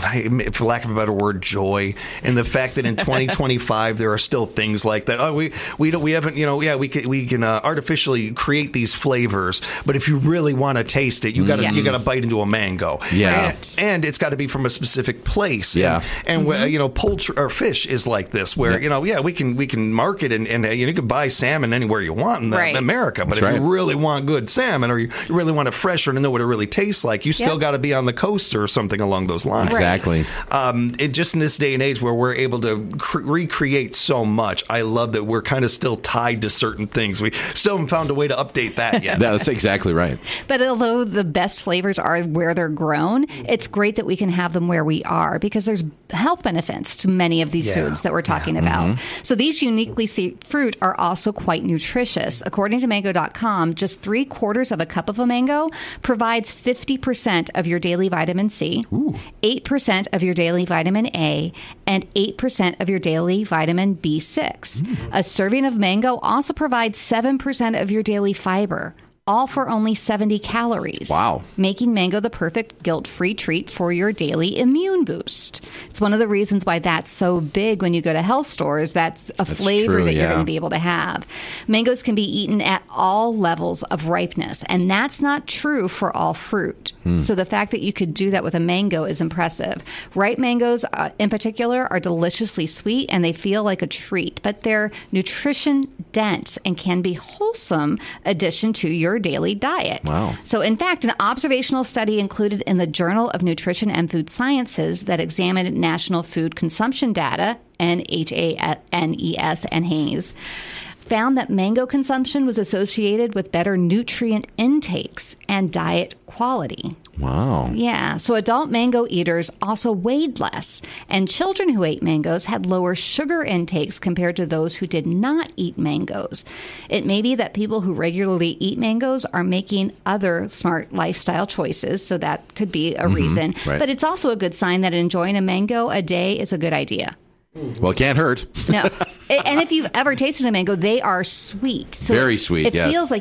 for lack of a better word, joy in the fact that in twenty twenty-five there are still things like that? Oh, we we don't we haven't you know yeah we can we can uh, artificially create these flavors, but if you really want to taste it, you got to yes. you got to bite into a mango. Yeah, and, and it's got to be from a specific place. Yeah, and, and mm-hmm. you know poultry or fish is like this, where yeah. you know yeah we can we can market and, and uh, you can buy salmon anywhere you want in, the, right. in America, but That's if right. you really want good salmon or you really want it fresh or to know what it really tastes like, you still yep. got to be on the coast or something along those lines. Exactly. Um, it just in this day and age where we're able to cre- recreate so much, I love that we're kind of still tied to certain things. We still haven't found a way to update that yet. That's exactly right. But although the best flavors are where they're grown, it's great that we can have them where we are because there's health benefits to many of these Yeah. foods that we're talking Yeah. about. Mm-hmm. So these uniquely seed fruit are also quite nutritious. According to mango dot com, just three quarters of a cup of a mango provides fifty percent of your daily vitamin C, Ooh. eight percent of your daily vitamin A, and eight percent of your daily vitamin B six. Mm. A serving of mango also provides seven percent of your daily fiber, all for only seventy calories. Wow. Making mango the perfect guilt-free treat for your daily immune boost. It's one of the reasons why that's so big when you go to health stores. That's a That's flavor true, that you're yeah. going to be able to have. Mangoes can be eaten at all levels of ripeness, and that's not true for all fruit. Hmm. So the fact that you could do that with a mango is impressive. Ripe mangoes, uh, in particular, are deliciously sweet, and they feel like a treat, but they're nutrition-dense and can be wholesome addition to your daily diet. Wow. So in fact, an observational study included in the Journal of Nutrition and Food Sciences that examined national food consumption data, N H A N E S and Hanes, found that mango consumption was associated with better nutrient intakes and diet quality. Wow. Yeah, so adult mango eaters also weighed less, and children who ate mangoes had lower sugar intakes compared to those who did not eat mangoes. It may be that people who regularly eat mangoes are making other smart lifestyle choices, so that could be a mm-hmm, reason. Right. But it's also a good sign that enjoying a mango a day is a good idea. Well, it can't hurt. No. And if you've ever tasted a mango, they are sweet. So Very sweet, It yes. feels like you're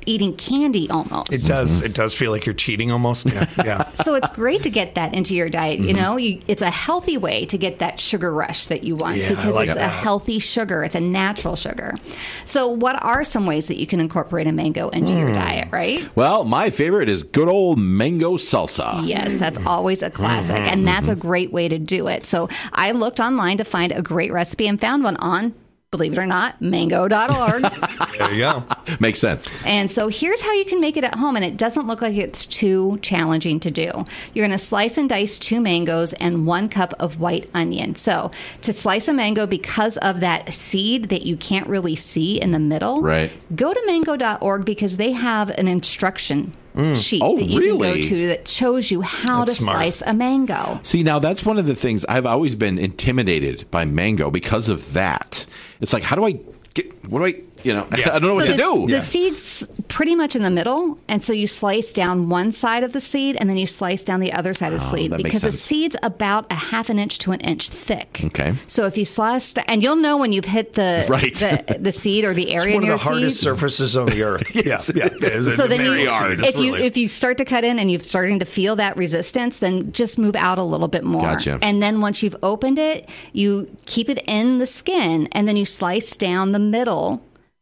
eating candy almost. It does. It does feel like you're cheating almost. Yeah. yeah. So it's great to get that into your diet. Mm-hmm. You know, you, it's a healthy way to get that sugar rush that you want Yeah, because I like it's that. a healthy sugar. It's a natural sugar. So what are some ways that you can incorporate a mango into Mm. your diet, right? Well, my favorite is good old mango salsa. Yes, that's always a classic, Mhm. and that's a Mhm. great way to do it. So I looked online to find a great recipe and found one on, believe it or not, mango dot org. There you go. Makes sense. And so here's how you can make it at home, and it doesn't look like it's too challenging to do. You're going to slice and dice two mangoes and one cup of white onion. So to slice a mango, because of that seed that you can't really see in the middle, Right. go to mango dot org because they have an instruction Mm. sheet Oh, that you really? can go to that shows you how That's to smart. slice a mango. See, now that's one of the things I've always been intimidated by mango because of that. It's like, how do I get, what do I, you know, I don't know what So to the, do. The seed's pretty much in the middle, and so you slice down one side of the seed, and then you slice down the other side of the Oh, seed that makes because the sense. seed's about a half an inch to an inch thick. Okay. So if you slice, and you'll know when you've hit the Right. the, the seed or the area It's one near of the hardest seed. surfaces on the earth. yes. Yeah. yeah. So then very you, hard. if you if you start to cut in and you're starting to feel that resistance, then just move out a little bit more. Gotcha. And then once you've opened it, you keep it in the skin, and then you slice down the middle,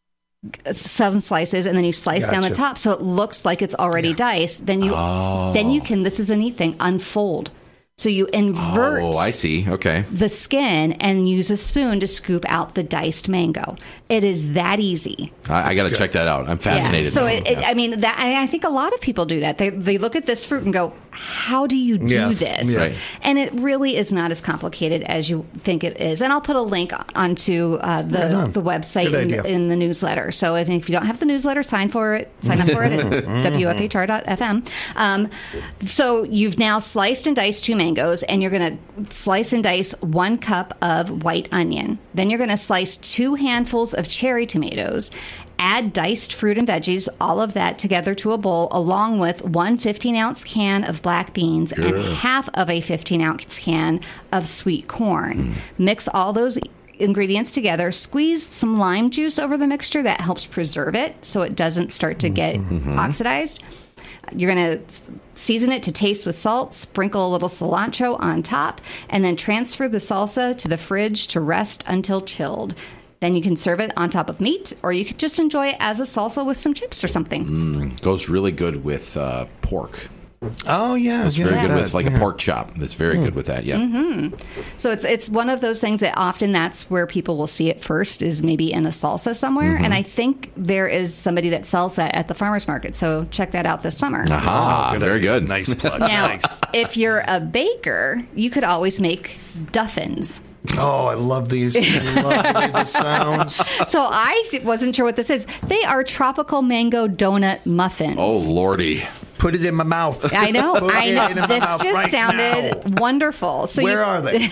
seven slices, and then you slice down the Gotcha. top, so it looks like it's already diced. Then you Oh. then you can. This is a neat thing. Unfold. So you invert Oh, I see. Okay. the skin and use a spoon to scoop out the diced mango. It is that easy. I, I got to check that out. I'm fascinated. Yeah. So now. it, it, I mean, that I I think a lot of people do that. They they look at this fruit and go, "How do you do Yeah. this?" Yeah. Right. And it really is not as complicated as you think it is. And I'll put a link onto uh, the Right on. the website Good in, idea. in the newsletter. So if, if you don't have the newsletter, sign for it. Sign up for it at W F H R dot F M. Um, so you've now sliced and diced two mangoes, and you're going to slice and dice one cup of white onion. Then you're going to slice two handfuls of cherry tomatoes. Add diced fruit and veggies, all of that together to a bowl, along with one fifteen-ounce can of black beans and Yeah. half of a fifteen-ounce can of sweet corn. Mix all those ingredients together. Squeeze some lime juice over the mixture. That helps preserve it so it doesn't start to get oxidized. You're going to season it to taste with salt, sprinkle a little cilantro on top, and then transfer the salsa to the fridge to rest until chilled. Then you can serve it on top of meat, or you could just enjoy it as a salsa with some chips or something. Mm, goes really good with uh, pork. Oh yeah, It's yeah. very good Yeah. with like Yeah. a pork chop. That's very good with that. Yeah. hmm So it's it's one of those things that often that's where people will see it first is maybe in a salsa somewhere. Mhm. And I think there is somebody that sells that at the farmer's market. So check that out this summer. Aha, Oh, very good. Nice plug. Now, nice. if you're a baker, you could always make duffins. Oh, I love these. I love the way this sounds. So I th- wasn't sure what this is. They are tropical mango donut muffins. Oh lordy. Put it in my mouth. I know, Put I it know. in my This mouth just right sounded now. wonderful. So Where you, are they?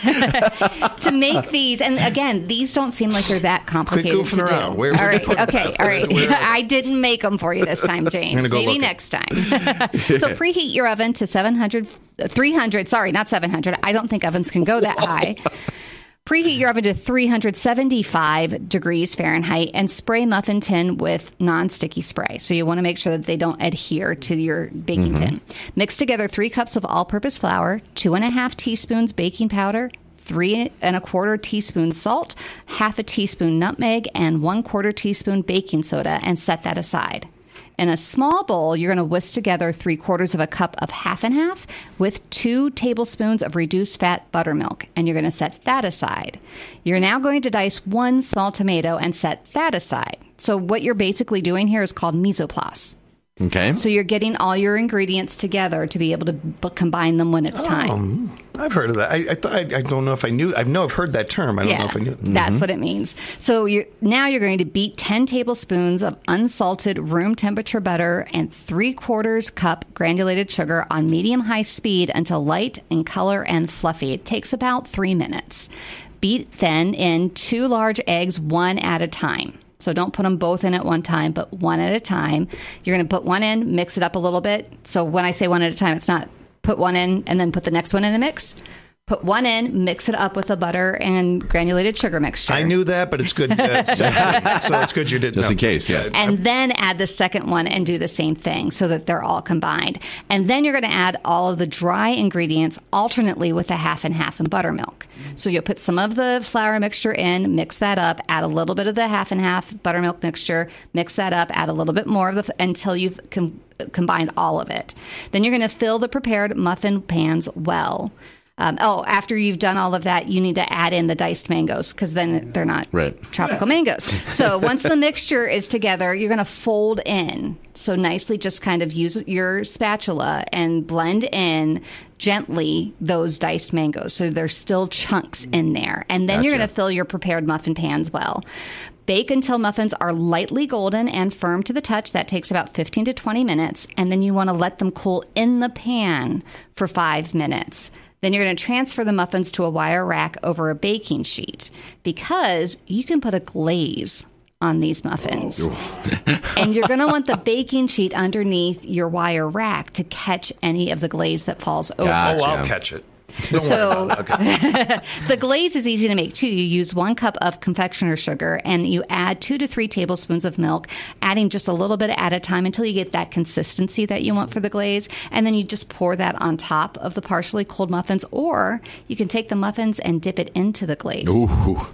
to make these, and again, these don't seem like they're that complicated goofing to around. do. Where- all where right, they put 'em? okay, all Where- right. where are they? I didn't make them for you this time, James. gonna go Maybe looking. next time. So preheat your oven to seven hundred, three hundred. Sorry, not seven hundred. I don't think ovens can go that high. Preheat your oven to three hundred seventy-five degrees Fahrenheit and spray muffin tin with non-sticky spray. So you want to make sure that they don't adhere to your baking Mhm. tin. Mix together three cups of all-purpose flour, two and a half teaspoons baking powder, three and a quarter teaspoons salt, half a teaspoon nutmeg, and one quarter teaspoon baking soda, and set that aside. In a small bowl, you're going to whisk together three quarters of a cup of half and half with two tablespoons of reduced fat buttermilk, and you're going to set that aside. You're now going to dice one small tomato and set that aside. So what you're basically doing here is called mise en place. Okay. So you're getting all your ingredients together to be able to b- combine them when it's time. Um, I've heard of that. I, I, thought, I, I don't know if I knew. I know I've heard that term. I don't know if I knew. That's what it means. So you're, now you're going to beat ten tablespoons of unsalted room temperature butter and three quarters cup granulated sugar on medium high speed until light in color and fluffy. It takes about three minutes. Beat then in two large eggs, one at a time. So don't put them both in at one time, but one at a time. You're going to put one in, mix it up a little bit. So when I say one at a time, it's not put one in and then put the next one in a mix. Put one in, mix it up with the butter and granulated sugar mixture. I knew that, but it's good. Uh, so it's good you didn't Just know. in case, yes. And then add the second one and do the same thing so that they're all combined. And then you're going to add all of the dry ingredients alternately with a half and half in buttermilk. So you'll put some of the flour mixture in, mix that up, add a little bit of the half and half buttermilk mixture, mix that up, add a little bit more of the until you've com- combined all of it. Then you're going to fill the prepared muffin pans well. Um, oh, after you've done all of that, you need to add in the diced mangoes because then they're not right. tropical mangoes. So once the mixture is together, you're going to fold in. So nicely just kind of use your spatula and blend in gently those diced mangoes. So there's still chunks in there. And then Gotcha. you're going to fill your prepared muffin pans well. Bake until muffins are lightly golden and firm to the touch. That takes about fifteen to twenty minutes. And then you want to let them cool in the pan for five minutes. Then you're going to transfer the muffins to a wire rack over a baking sheet because you can put a glaze on these muffins. And you're going to want the baking sheet underneath your wire rack to catch any of the glaze that falls over. Gotcha. Oh, I'll catch it. Don't So worry about it. Okay. The glaze is easy to make too. You use one cup of confectioner's sugar and you add two to three tablespoons of milk, adding just a little bit at a time until you get that consistency that you want for the glaze. And then you just pour that on top of the partially cold muffins, or you can take the muffins and dip it into the glaze. Ooh.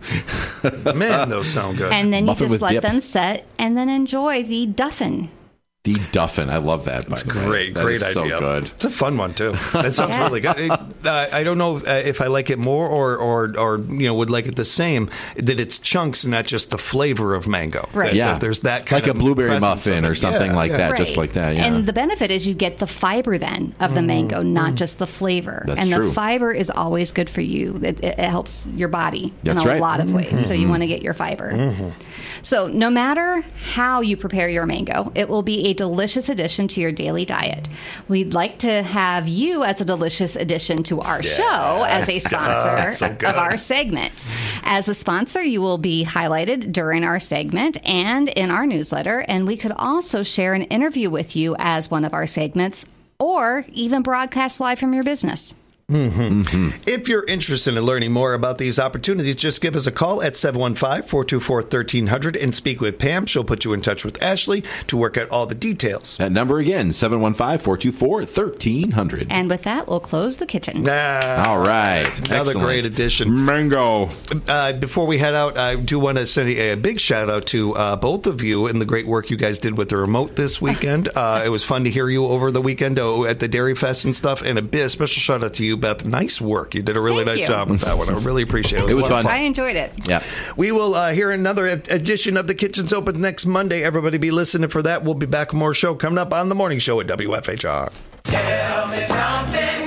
Man, those sound good. And then Muffin you just with let dip. them set and then enjoy the duffin. The Duffin. I love that. That's by the way. great. That great is idea. so good. It's a fun one too. That sounds Yeah. really good. It, uh, I don't know uh, if I like it more or, or or you know would like it the same. That it's chunks, not just the flavor of mango. Right. That, Yeah. that there's that kind Like of a blueberry presence muffin of or it. something Yeah, like yeah. that. Right. Just like that, yeah. And the benefit is you get the fiber then of the mango, not just the flavor. That's and true. the fiber is always good for you. It, it, it helps your body That's in a right. lot of ways. Mm-hmm. So you want to get your fiber. So no matter how you prepare your mango, it will be a delicious addition to your daily diet. We'd like to have you as a delicious addition to our show as a sponsor so good. of our segment. As a sponsor, you will be highlighted during our segment and in our newsletter, and we could also share an interview with you as one of our segments or even broadcast live from your business. Mm-hmm. Mm-hmm. If you're interested in learning more about these opportunities, just give us a call at seven one five, four two four, one three zero zero and speak with Pam. She'll put you in touch with Ashley to work out all the details. That number again, seven one five, four two four, one three zero zero. And with that, we'll close the kitchen. Ah, All right. Another Excellent. great addition. Mango. Uh, before we head out, I do want to send a, a big shout out to uh, both of you and the great work you guys did with the remote this weekend. Uh, it was fun to hear you over the weekend uh, at the Dairy Fest and stuff. And a big special shout out to you, Beth. Nice work. You did a really Thank nice you. job with that one. I really appreciate it. It was a lot of fun. I enjoyed it. Yeah. We will uh, hear another edition of The Kitchen's Open next Monday. Everybody be listening for that. We'll be back with more show coming up on the morning show at W F H R. Tell me something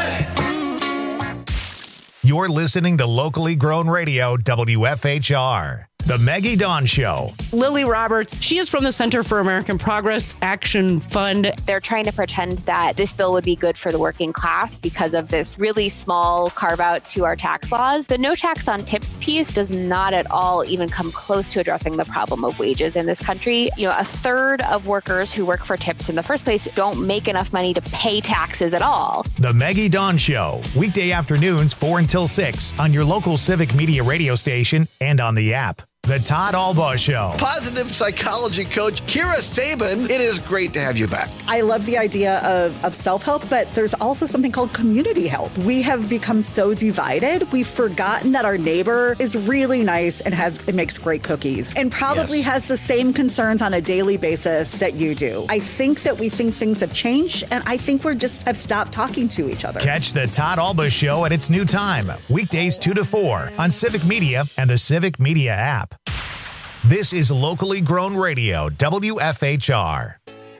good. You're listening to locally grown radio, W F H R. The Maggie Dawn Show. Lily Roberts, she is from the Center for American Progress Action Fund. They're trying to pretend that this bill would be good for the working class because of this really small carve out to our tax laws. The no tax on tips piece does not at all even come close to addressing the problem of wages in this country. You know, a third of workers who work for tips in the first place don't make enough money to pay taxes at all. The Maggie Dawn Show. Weekday afternoons, four until six on your local Civic Media radio station and on the app. The Todd Albaugh Show. Positive psychology coach Kira Sabin, it is great to have you back. I love the idea of, of self-help, but there's also something called community help. We have become so divided, we've forgotten that our neighbor is really nice and has it makes great cookies and probably Yes. has the same concerns on a daily basis that you do. I think that we think things have changed, and I think we're just have stopped talking to each other. Catch the Todd Albaugh Show at its new time, weekdays two to four on Civic Media and the Civic Media app. This is locally grown radio, W F H R.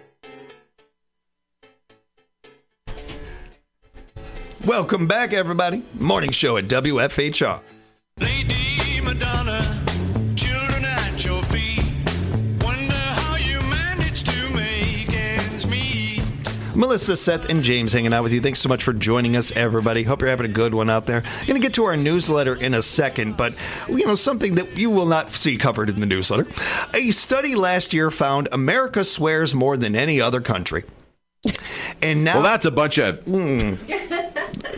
Welcome back, everybody. Morning show at W F H R. Lady Madonna, children at your feet. Wonder how you manage to make ends meet. Melissa, Seth, and James hanging out with you. Thanks so much for joining us, everybody. Hope you're having a good one out there. Going to get to our newsletter in a second, but, you know, something that you will not see covered in the newsletter. A study last year found America swears more than any other country. And now... Well, that's a bunch of... Mm,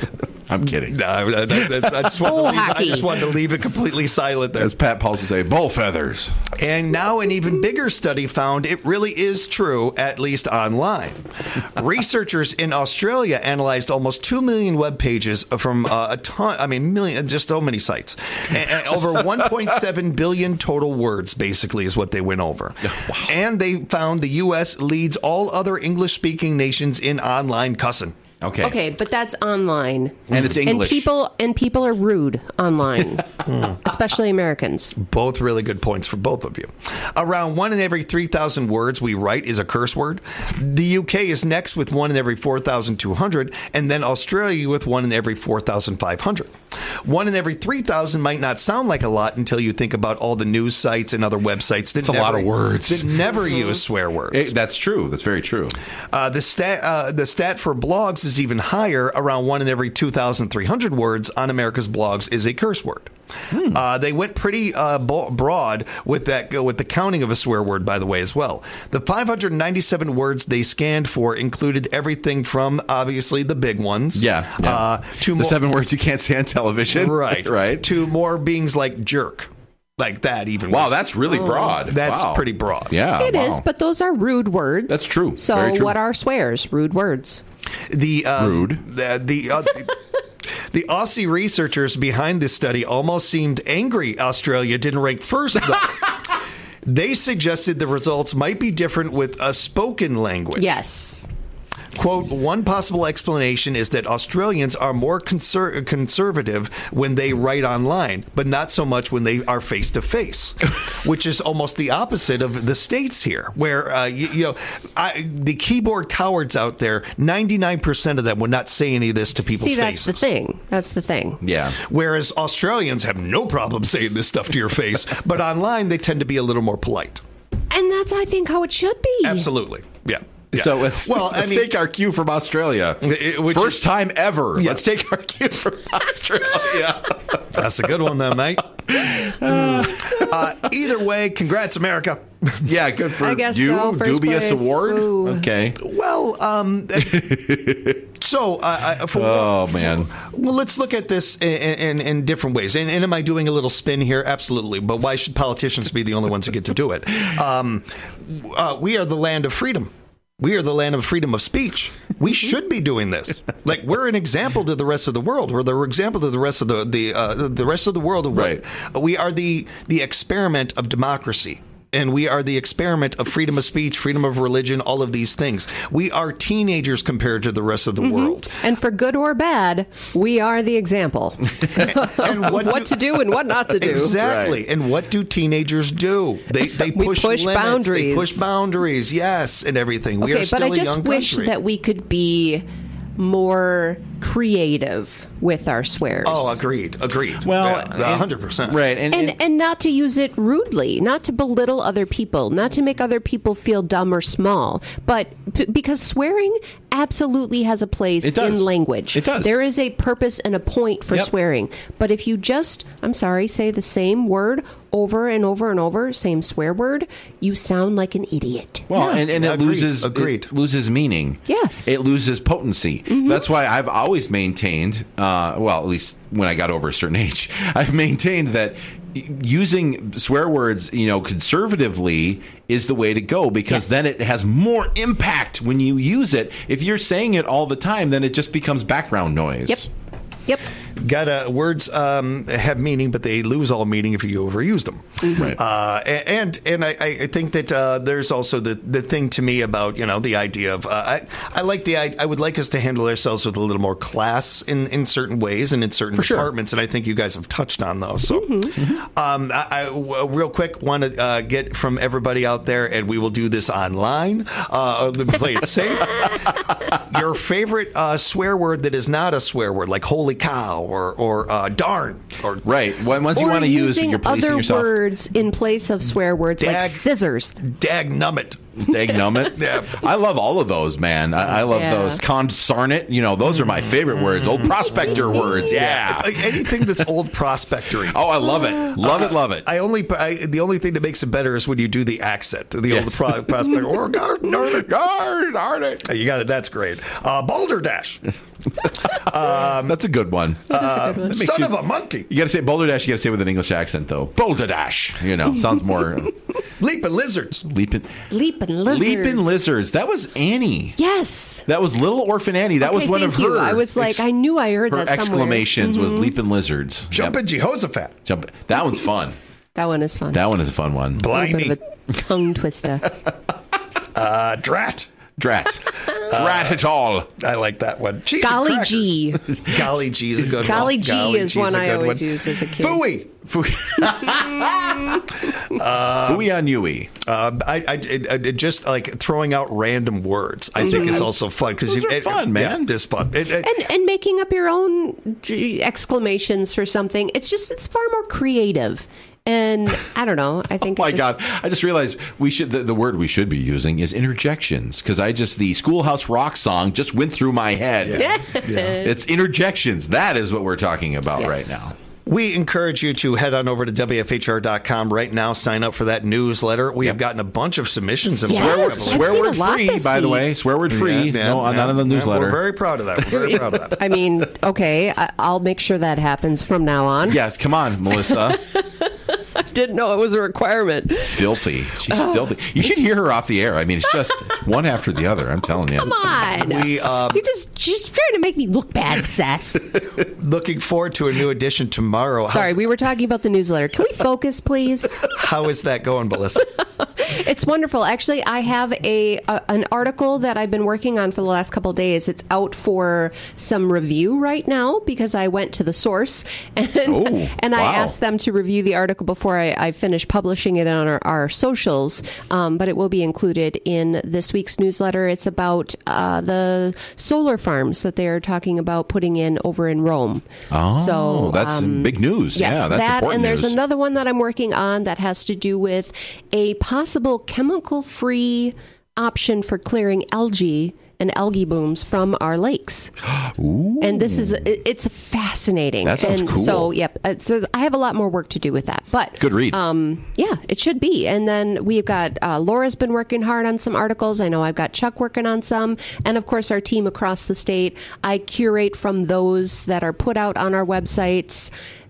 I'm kidding. No, that, that's, I, just wanted to leave, I just wanted to leave it completely silent there. As Pat Pauls would say, bull feathers. And now an even bigger study found it really is true, at least online. Researchers in Australia analyzed almost two million web pages from uh, a ton, I mean, million, just so many sites. And, and over one point seven billion total words, basically, is what they went over. Wow. And they found the U S leads all other English-speaking nations in online cussing. Okay. Okay, but that's online. And it's English. And people and people are rude online, especially Americans. Both really good points for both of you. Around one in every three thousand words we write is a curse word. The U K is next with one in every four thousand two hundred, and then Australia with one in every four thousand five hundred. One in every three thousand might not sound like a lot until you think about all the news sites and other websites that It's a never, lot of words. that never use swear words. It, that's true. That's very true. Uh, the stat uh, the stat for blogs is even higher. Around one in every two thousand three hundred words on America's blogs is a curse word. Hmm. Uh, they went pretty uh, bo- broad with that uh, with the counting of a swear word, by the way, as well. The five hundred ninety-seven words they scanned for included everything from, obviously, the big ones. Yeah. yeah. Uh, to the more, seven words you can't say on television. Right. right. To more beings like jerk. Like that, even. Wow, was, that's really broad. That's wow. pretty broad. Yeah. It wow. is, but those are rude words. That's true. So Very true. what are swears? Rude words. The um, Rude. The the, uh, the the Aussie researchers behind this study almost seemed angry Australia didn't rank first, though. They suggested the results might be different with a spoken language. Yes. Quote, one possible explanation is that Australians are more conser- conservative when they write online, but not so much when they are face-to-face, which is almost the opposite of the States here, where, uh, you, you know, I, the keyboard cowards out there, ninety-nine percent of them would not say any of this to people's See, that's faces. the thing. That's the thing. Yeah. Whereas Australians have no problem saying this stuff to your face, but online they tend to be a little more polite. And that's, I think, how it should be. Absolutely. Yeah. Yeah. So let's, well, let's I mean, take our cue from Australia. It, which First is, time ever. Yes. Let's take our cue from Australia. That's a good one, then, mate. Uh, either way, congrats, America. Yeah, good for I guess you. so. First Dubious place. award. Ooh. Okay. Well, um, so uh, I- for Oh man. well, let's look at this in, in, in different ways. And, and am I doing a little spin here? Absolutely. But why should politicians be the only ones who get to do it? Um, uh, we are the land of freedom. We are the land of freedom of speech. We should be doing this. Like, we're an example to the rest of the world. We're the example to the rest of the the uh, the rest of the world. Of Right. what, we are the the experiment of democracy. And we are the experiment of freedom of speech, freedom of religion, all of these things. We are teenagers compared to the rest of the Mm-hmm. world. And for good or bad, we are the example. And what what to do and what not to do. Exactly. Right. And what do teenagers do? They they We push, push limits. boundaries. They push boundaries. Yes, and everything. We Okay, are still but I a just young wish country. that we could be more creative with our swears. Oh, agreed. Agreed. Well, Yeah, and- one hundred percent. Right. And, and and and not to use it rudely, not to belittle other people, not to make other people feel dumb or small, but p- because swearing absolutely has a place It does. in language. It does. There is a purpose and a point for Yep. swearing. But if you just, I'm sorry, say the same word over and over and over, same swear word, you sound like an idiot. well, and, and it Agreed. loses Agreed. it loses meaning. Yes. It loses potency. That's why I've always maintained, uh, well, at least when I got over a certain age, I've maintained that using swear words, you know, conservatively is the way to go, because Yes. then it has more impact when you use it. If you're saying it all the time, then it just becomes background noise. Yep. Yep. Gotta words um, have meaning, but they lose all meaning if you overuse them. Right. Uh, and and I, I think that uh, there's also the, the thing to me about, you know, the idea of uh, I I like the I, I would like us to handle ourselves with a little more class in, in certain ways and in certain For sure. departments, and I think you guys have touched on those. So, um, I, I w- real quick want to uh, get from everybody out there, and we will do this online. Uh, play it safe. Your favorite uh, swear word that is not a swear word, like "holy cow" or or uh, "darn" or Right. When- Once you Or want to use when using you're policing other yourself. words in place of swear words like Dag- scissors. "dagnummit." Dagnummit. Yeah. I love all of those, man. I, I love Yeah. those. Consarnate. You know, those are my favorite words. Old prospector words. Yeah. Like anything that's old prospectory. Oh, I love it. Love it. Love it. I only I, the only thing that makes it better is when you do the accent, the old Yes. pro, prospector. Or guard, darn it, Guard, darn it. You got it. That's great. Uh, Balderdash. um, That's a good one. Uh, That makes son you- of a monkey. You got to say Boulder Dash. You got to say it with an English accent, though. Boulder Dash. You know, sounds more. Leaping lizards. Leaping. Leaping lizards. Leaping lizards. That was Annie. Yes. That was Little Orphan Annie. That Okay, was one thank of you. her. I was like, I knew I heard her that somewhere. exclamations was Mhm. leaping lizards. Jumping Jehoshaphat. Jump. That one's fun. That one is fun. That one is a fun one. A little bit of a tongue twister. Uh, drat. Drat. Drat it all. I like that one. Cheese Golly and G. crackers. Golly G is a good Golly one. G is G one a I good always one. used as a kid. Fooey. uh, Fooey on Yui. Uh, I, I, it, it just like throwing out random words. I think is also fun because Those you are it, fun, man. Yeah, it's fun. It, it, and and making up your own exclamations for something. It's just it's far more creative. And I don't know. I think. Oh my it just, God! I just realized we should. The, the word we should be using is interjections because I just the Schoolhouse Rock song just went through my head. Yeah. It's interjections. That is what we're talking about Yes. right now. We encourage you to head on over to W F H R dot com right now. Sign up for that newsletter. We have gotten a bunch of submissions. And Yes, Swear word, I've swear seen word a lot free, this by the week. way. Swear word free. Yeah, yeah, no, yeah, not in the yeah, newsletter. We're very proud of that. We're very proud of that. I mean, okay, I, I'll make sure that happens from now on. Yeah, come on, Melissa. Didn't know it was a requirement. Filthy. She's filthy. You should hear her off the air. I mean, it's just it's one after the other. I'm telling you. Come on. We um, You're just just trying to make me look bad, Seth. looking forward to a new edition tomorrow. How's- Sorry, we were talking about the newsletter. Can we focus, please? How is that going, Melissa? It's wonderful. Actually, I have a, a an article that I've been working on for the last couple of days. It's out for some review right now because I went to the source and Oh, and I wow. asked them to review the article before I, I finish publishing it on our, our socials. Um, but it will be included in this week's newsletter. It's about uh, the solar farms that they are talking about putting in over in Rome. Oh, so that's um, big news. Yes, Yeah, that's that, important and there's news. another one that I'm working on that has to do with a possible chemical-free option for clearing algae and algae blooms from our lakes. Ooh. And this is it- it's fascinating. That sounds and cool. So, yep. uh, So I have a lot more work to do with that, but Good read. Um, yeah, it should be. And then we've got uh, Laura's been working hard on some articles. I know I've got Chuck working on some, and of course our team across the state. I curate from those that are put out on our websites.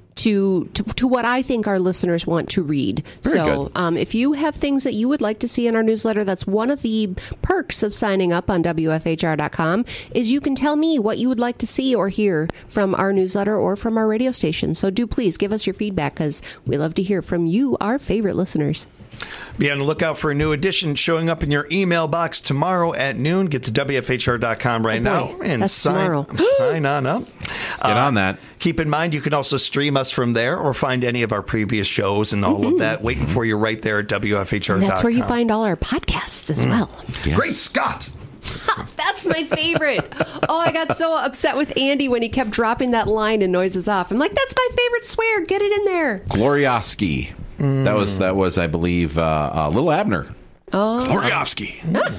To, to to what I think our listeners want to read. Very so good. um, if you have things that you would like to see in our newsletter, that's one of the perks of signing up on W F H R dot com is you can tell me what you would like to see or hear from our newsletter or from our radio station. So do please give us your feedback because we love to hear from you, our favorite listeners. Be on the lookout for a new edition showing up in your email box tomorrow at noon. Get to W F H R dot com right Oh, now boy. and That's sign, tomorrow. sign on up. Get on that. Keep in mind, you can also stream us from there or find any of our previous shows and all of that waiting for you right there at W F H R dot com. And that's where you find all our podcasts as well. Yes. Great Scott! That's my favorite. Oh, I got so upset with Andy when he kept dropping that line and noises off. I'm like, that's my favorite swear. Get it in there. Glorioski. That was that was I believe uh, uh, Little Abner. Oh, Glorioski.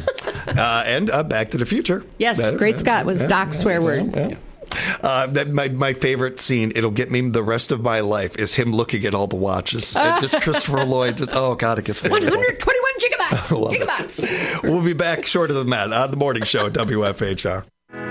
Uh, and uh, Back to the Future. yes. That- Great yeah, Scott was yeah, Doc's yeah, swear yeah, word. yeah. Uh, that my, my favorite scene, it'll get me the rest of my life, is him looking at all the watches. And just Christopher Lloyd. Just, oh, God, it gets me. one hundred twenty-one gigabytes. Love it. gigabytes. We'll be back shorter than that on the morning show at W F H R.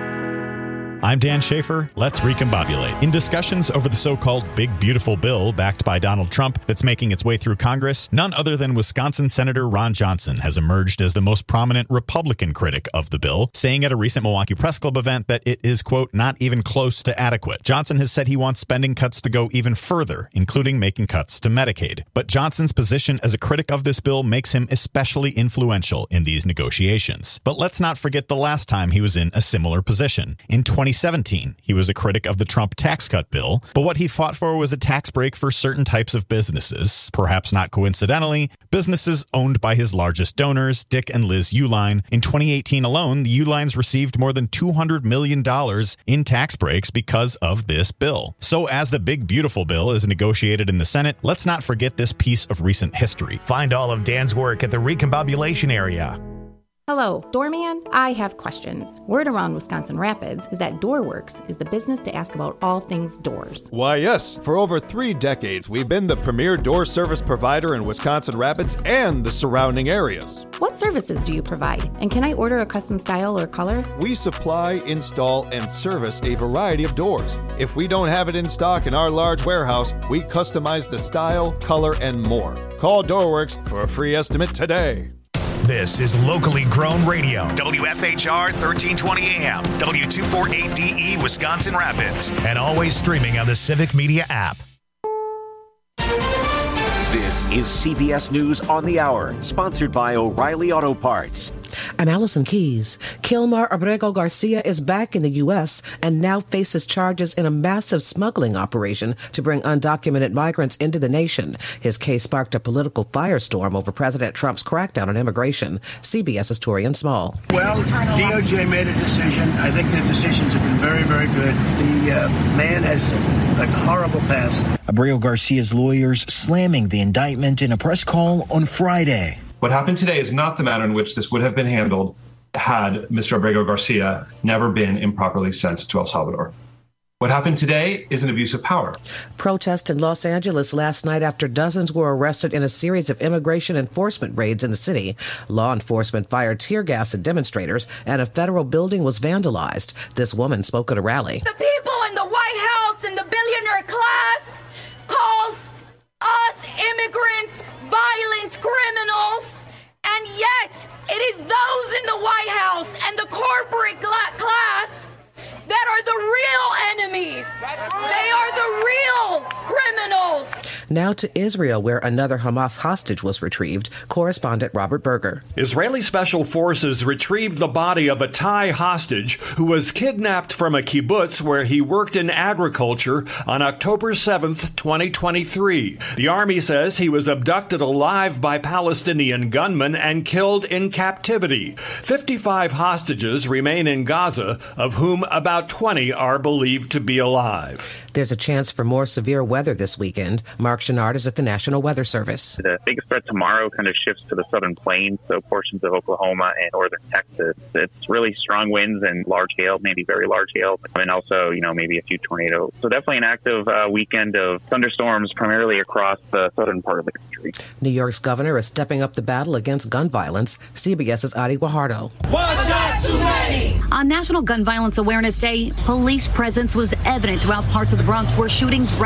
I'm Dan Schaefer. Let's recombobulate. In discussions over the so-called Big Beautiful Bill backed by Donald Trump that's making its way through Congress, none other than Wisconsin Senator Ron Johnson has emerged as the most prominent Republican critic of the bill, saying at a recent Milwaukee Press Club event that it is, quote, not even close to adequate. Johnson has said he wants spending cuts to go even further, including making cuts to Medicaid. But Johnson's position as a critic of this bill makes him especially influential in these negotiations. But let's not forget the last time he was in a similar position. In twenty seventeen, he was a critic of the Trump tax cut bill, but what he fought for was a tax break for certain types of businesses. Perhaps not coincidentally, businesses owned by his largest donors, Dick and Liz Uline. In twenty eighteen alone, the Ulines received more than two hundred million dollars in tax breaks because of this bill. So as the Big Beautiful Bill is negotiated in the Senate, let's not forget this piece of recent history. Find all of Dan's work at the Recombobulation area. Hello, Doorman. I have questions. Word around Wisconsin Rapids is that DoorWorks is the business to ask about all things doors. Why, yes. For over three decades, we've been the premier door service provider in Wisconsin Rapids and the surrounding areas. What services do you provide? And can I order a custom style or color? We supply, install, and service a variety of doors. If we don't have it in stock in our large warehouse, we customize the style, color, and more. Call DoorWorks for a free estimate today. This is locally grown radio. W F H R thirteen twenty A M, W two forty-eight D E, Wisconsin Rapids, and always streaming on the Civic Media app. This is C B S News on the Hour, sponsored by O'Reilly Auto Parts. I'm Allison Keys. Kilmar Abrego Garcia is back in the U S and now faces charges in a massive smuggling operation to bring undocumented migrants into the nation. His case sparked a political firestorm over President Trump's crackdown on immigration. CBS's Torian Small. Well, D O J made a decision. I think the decisions have been very, very good. The uh, man has a horrible past. Abrego Garcia's lawyers slamming the indictment in a press call on Friday. What happened today is not the manner in which this would have been handled had Mister Abrego Garcia never been improperly sent to El Salvador. What happened today is an abuse of power. Protests in Los Angeles last night after dozens were arrested in a series of immigration enforcement raids in the city. Law enforcement fired tear gas at demonstrators, and a federal building was vandalized. This woman spoke at a rally. The people in the White House and the billionaire class calls us immigrants violent criminals, and yet it is those in the White House and the corporate gla- class that are the real enemies. They are the real criminals. Now to Israel, where another Hamas hostage was retrieved. Correspondent Robert Berger. Israeli special forces retrieved the body of a Thai hostage who was kidnapped from a kibbutz where he worked in agriculture on October seventh, twenty twenty-three. The army says he was abducted alive by Palestinian gunmen and killed in captivity. fifty-five hostages remain in Gaza, of whom about twenty are believed to be alive. There's a chance for more severe weather this weekend. Mark Chenard is at the National Weather Service. The biggest threat tomorrow kind of shifts to the southern plains, so portions of Oklahoma and northern Texas. It's really strong winds and large hail, maybe very large hail, and also, you know, maybe a few tornadoes. So definitely an active uh, weekend of thunderstorms, primarily across the southern part of the country. New York's governor is stepping up the battle against gun violence. CBS's Adi Guajardo. One shot too many. On National Gun Violence Awareness Day, police presence was evident throughout parts of the Bronx where shootings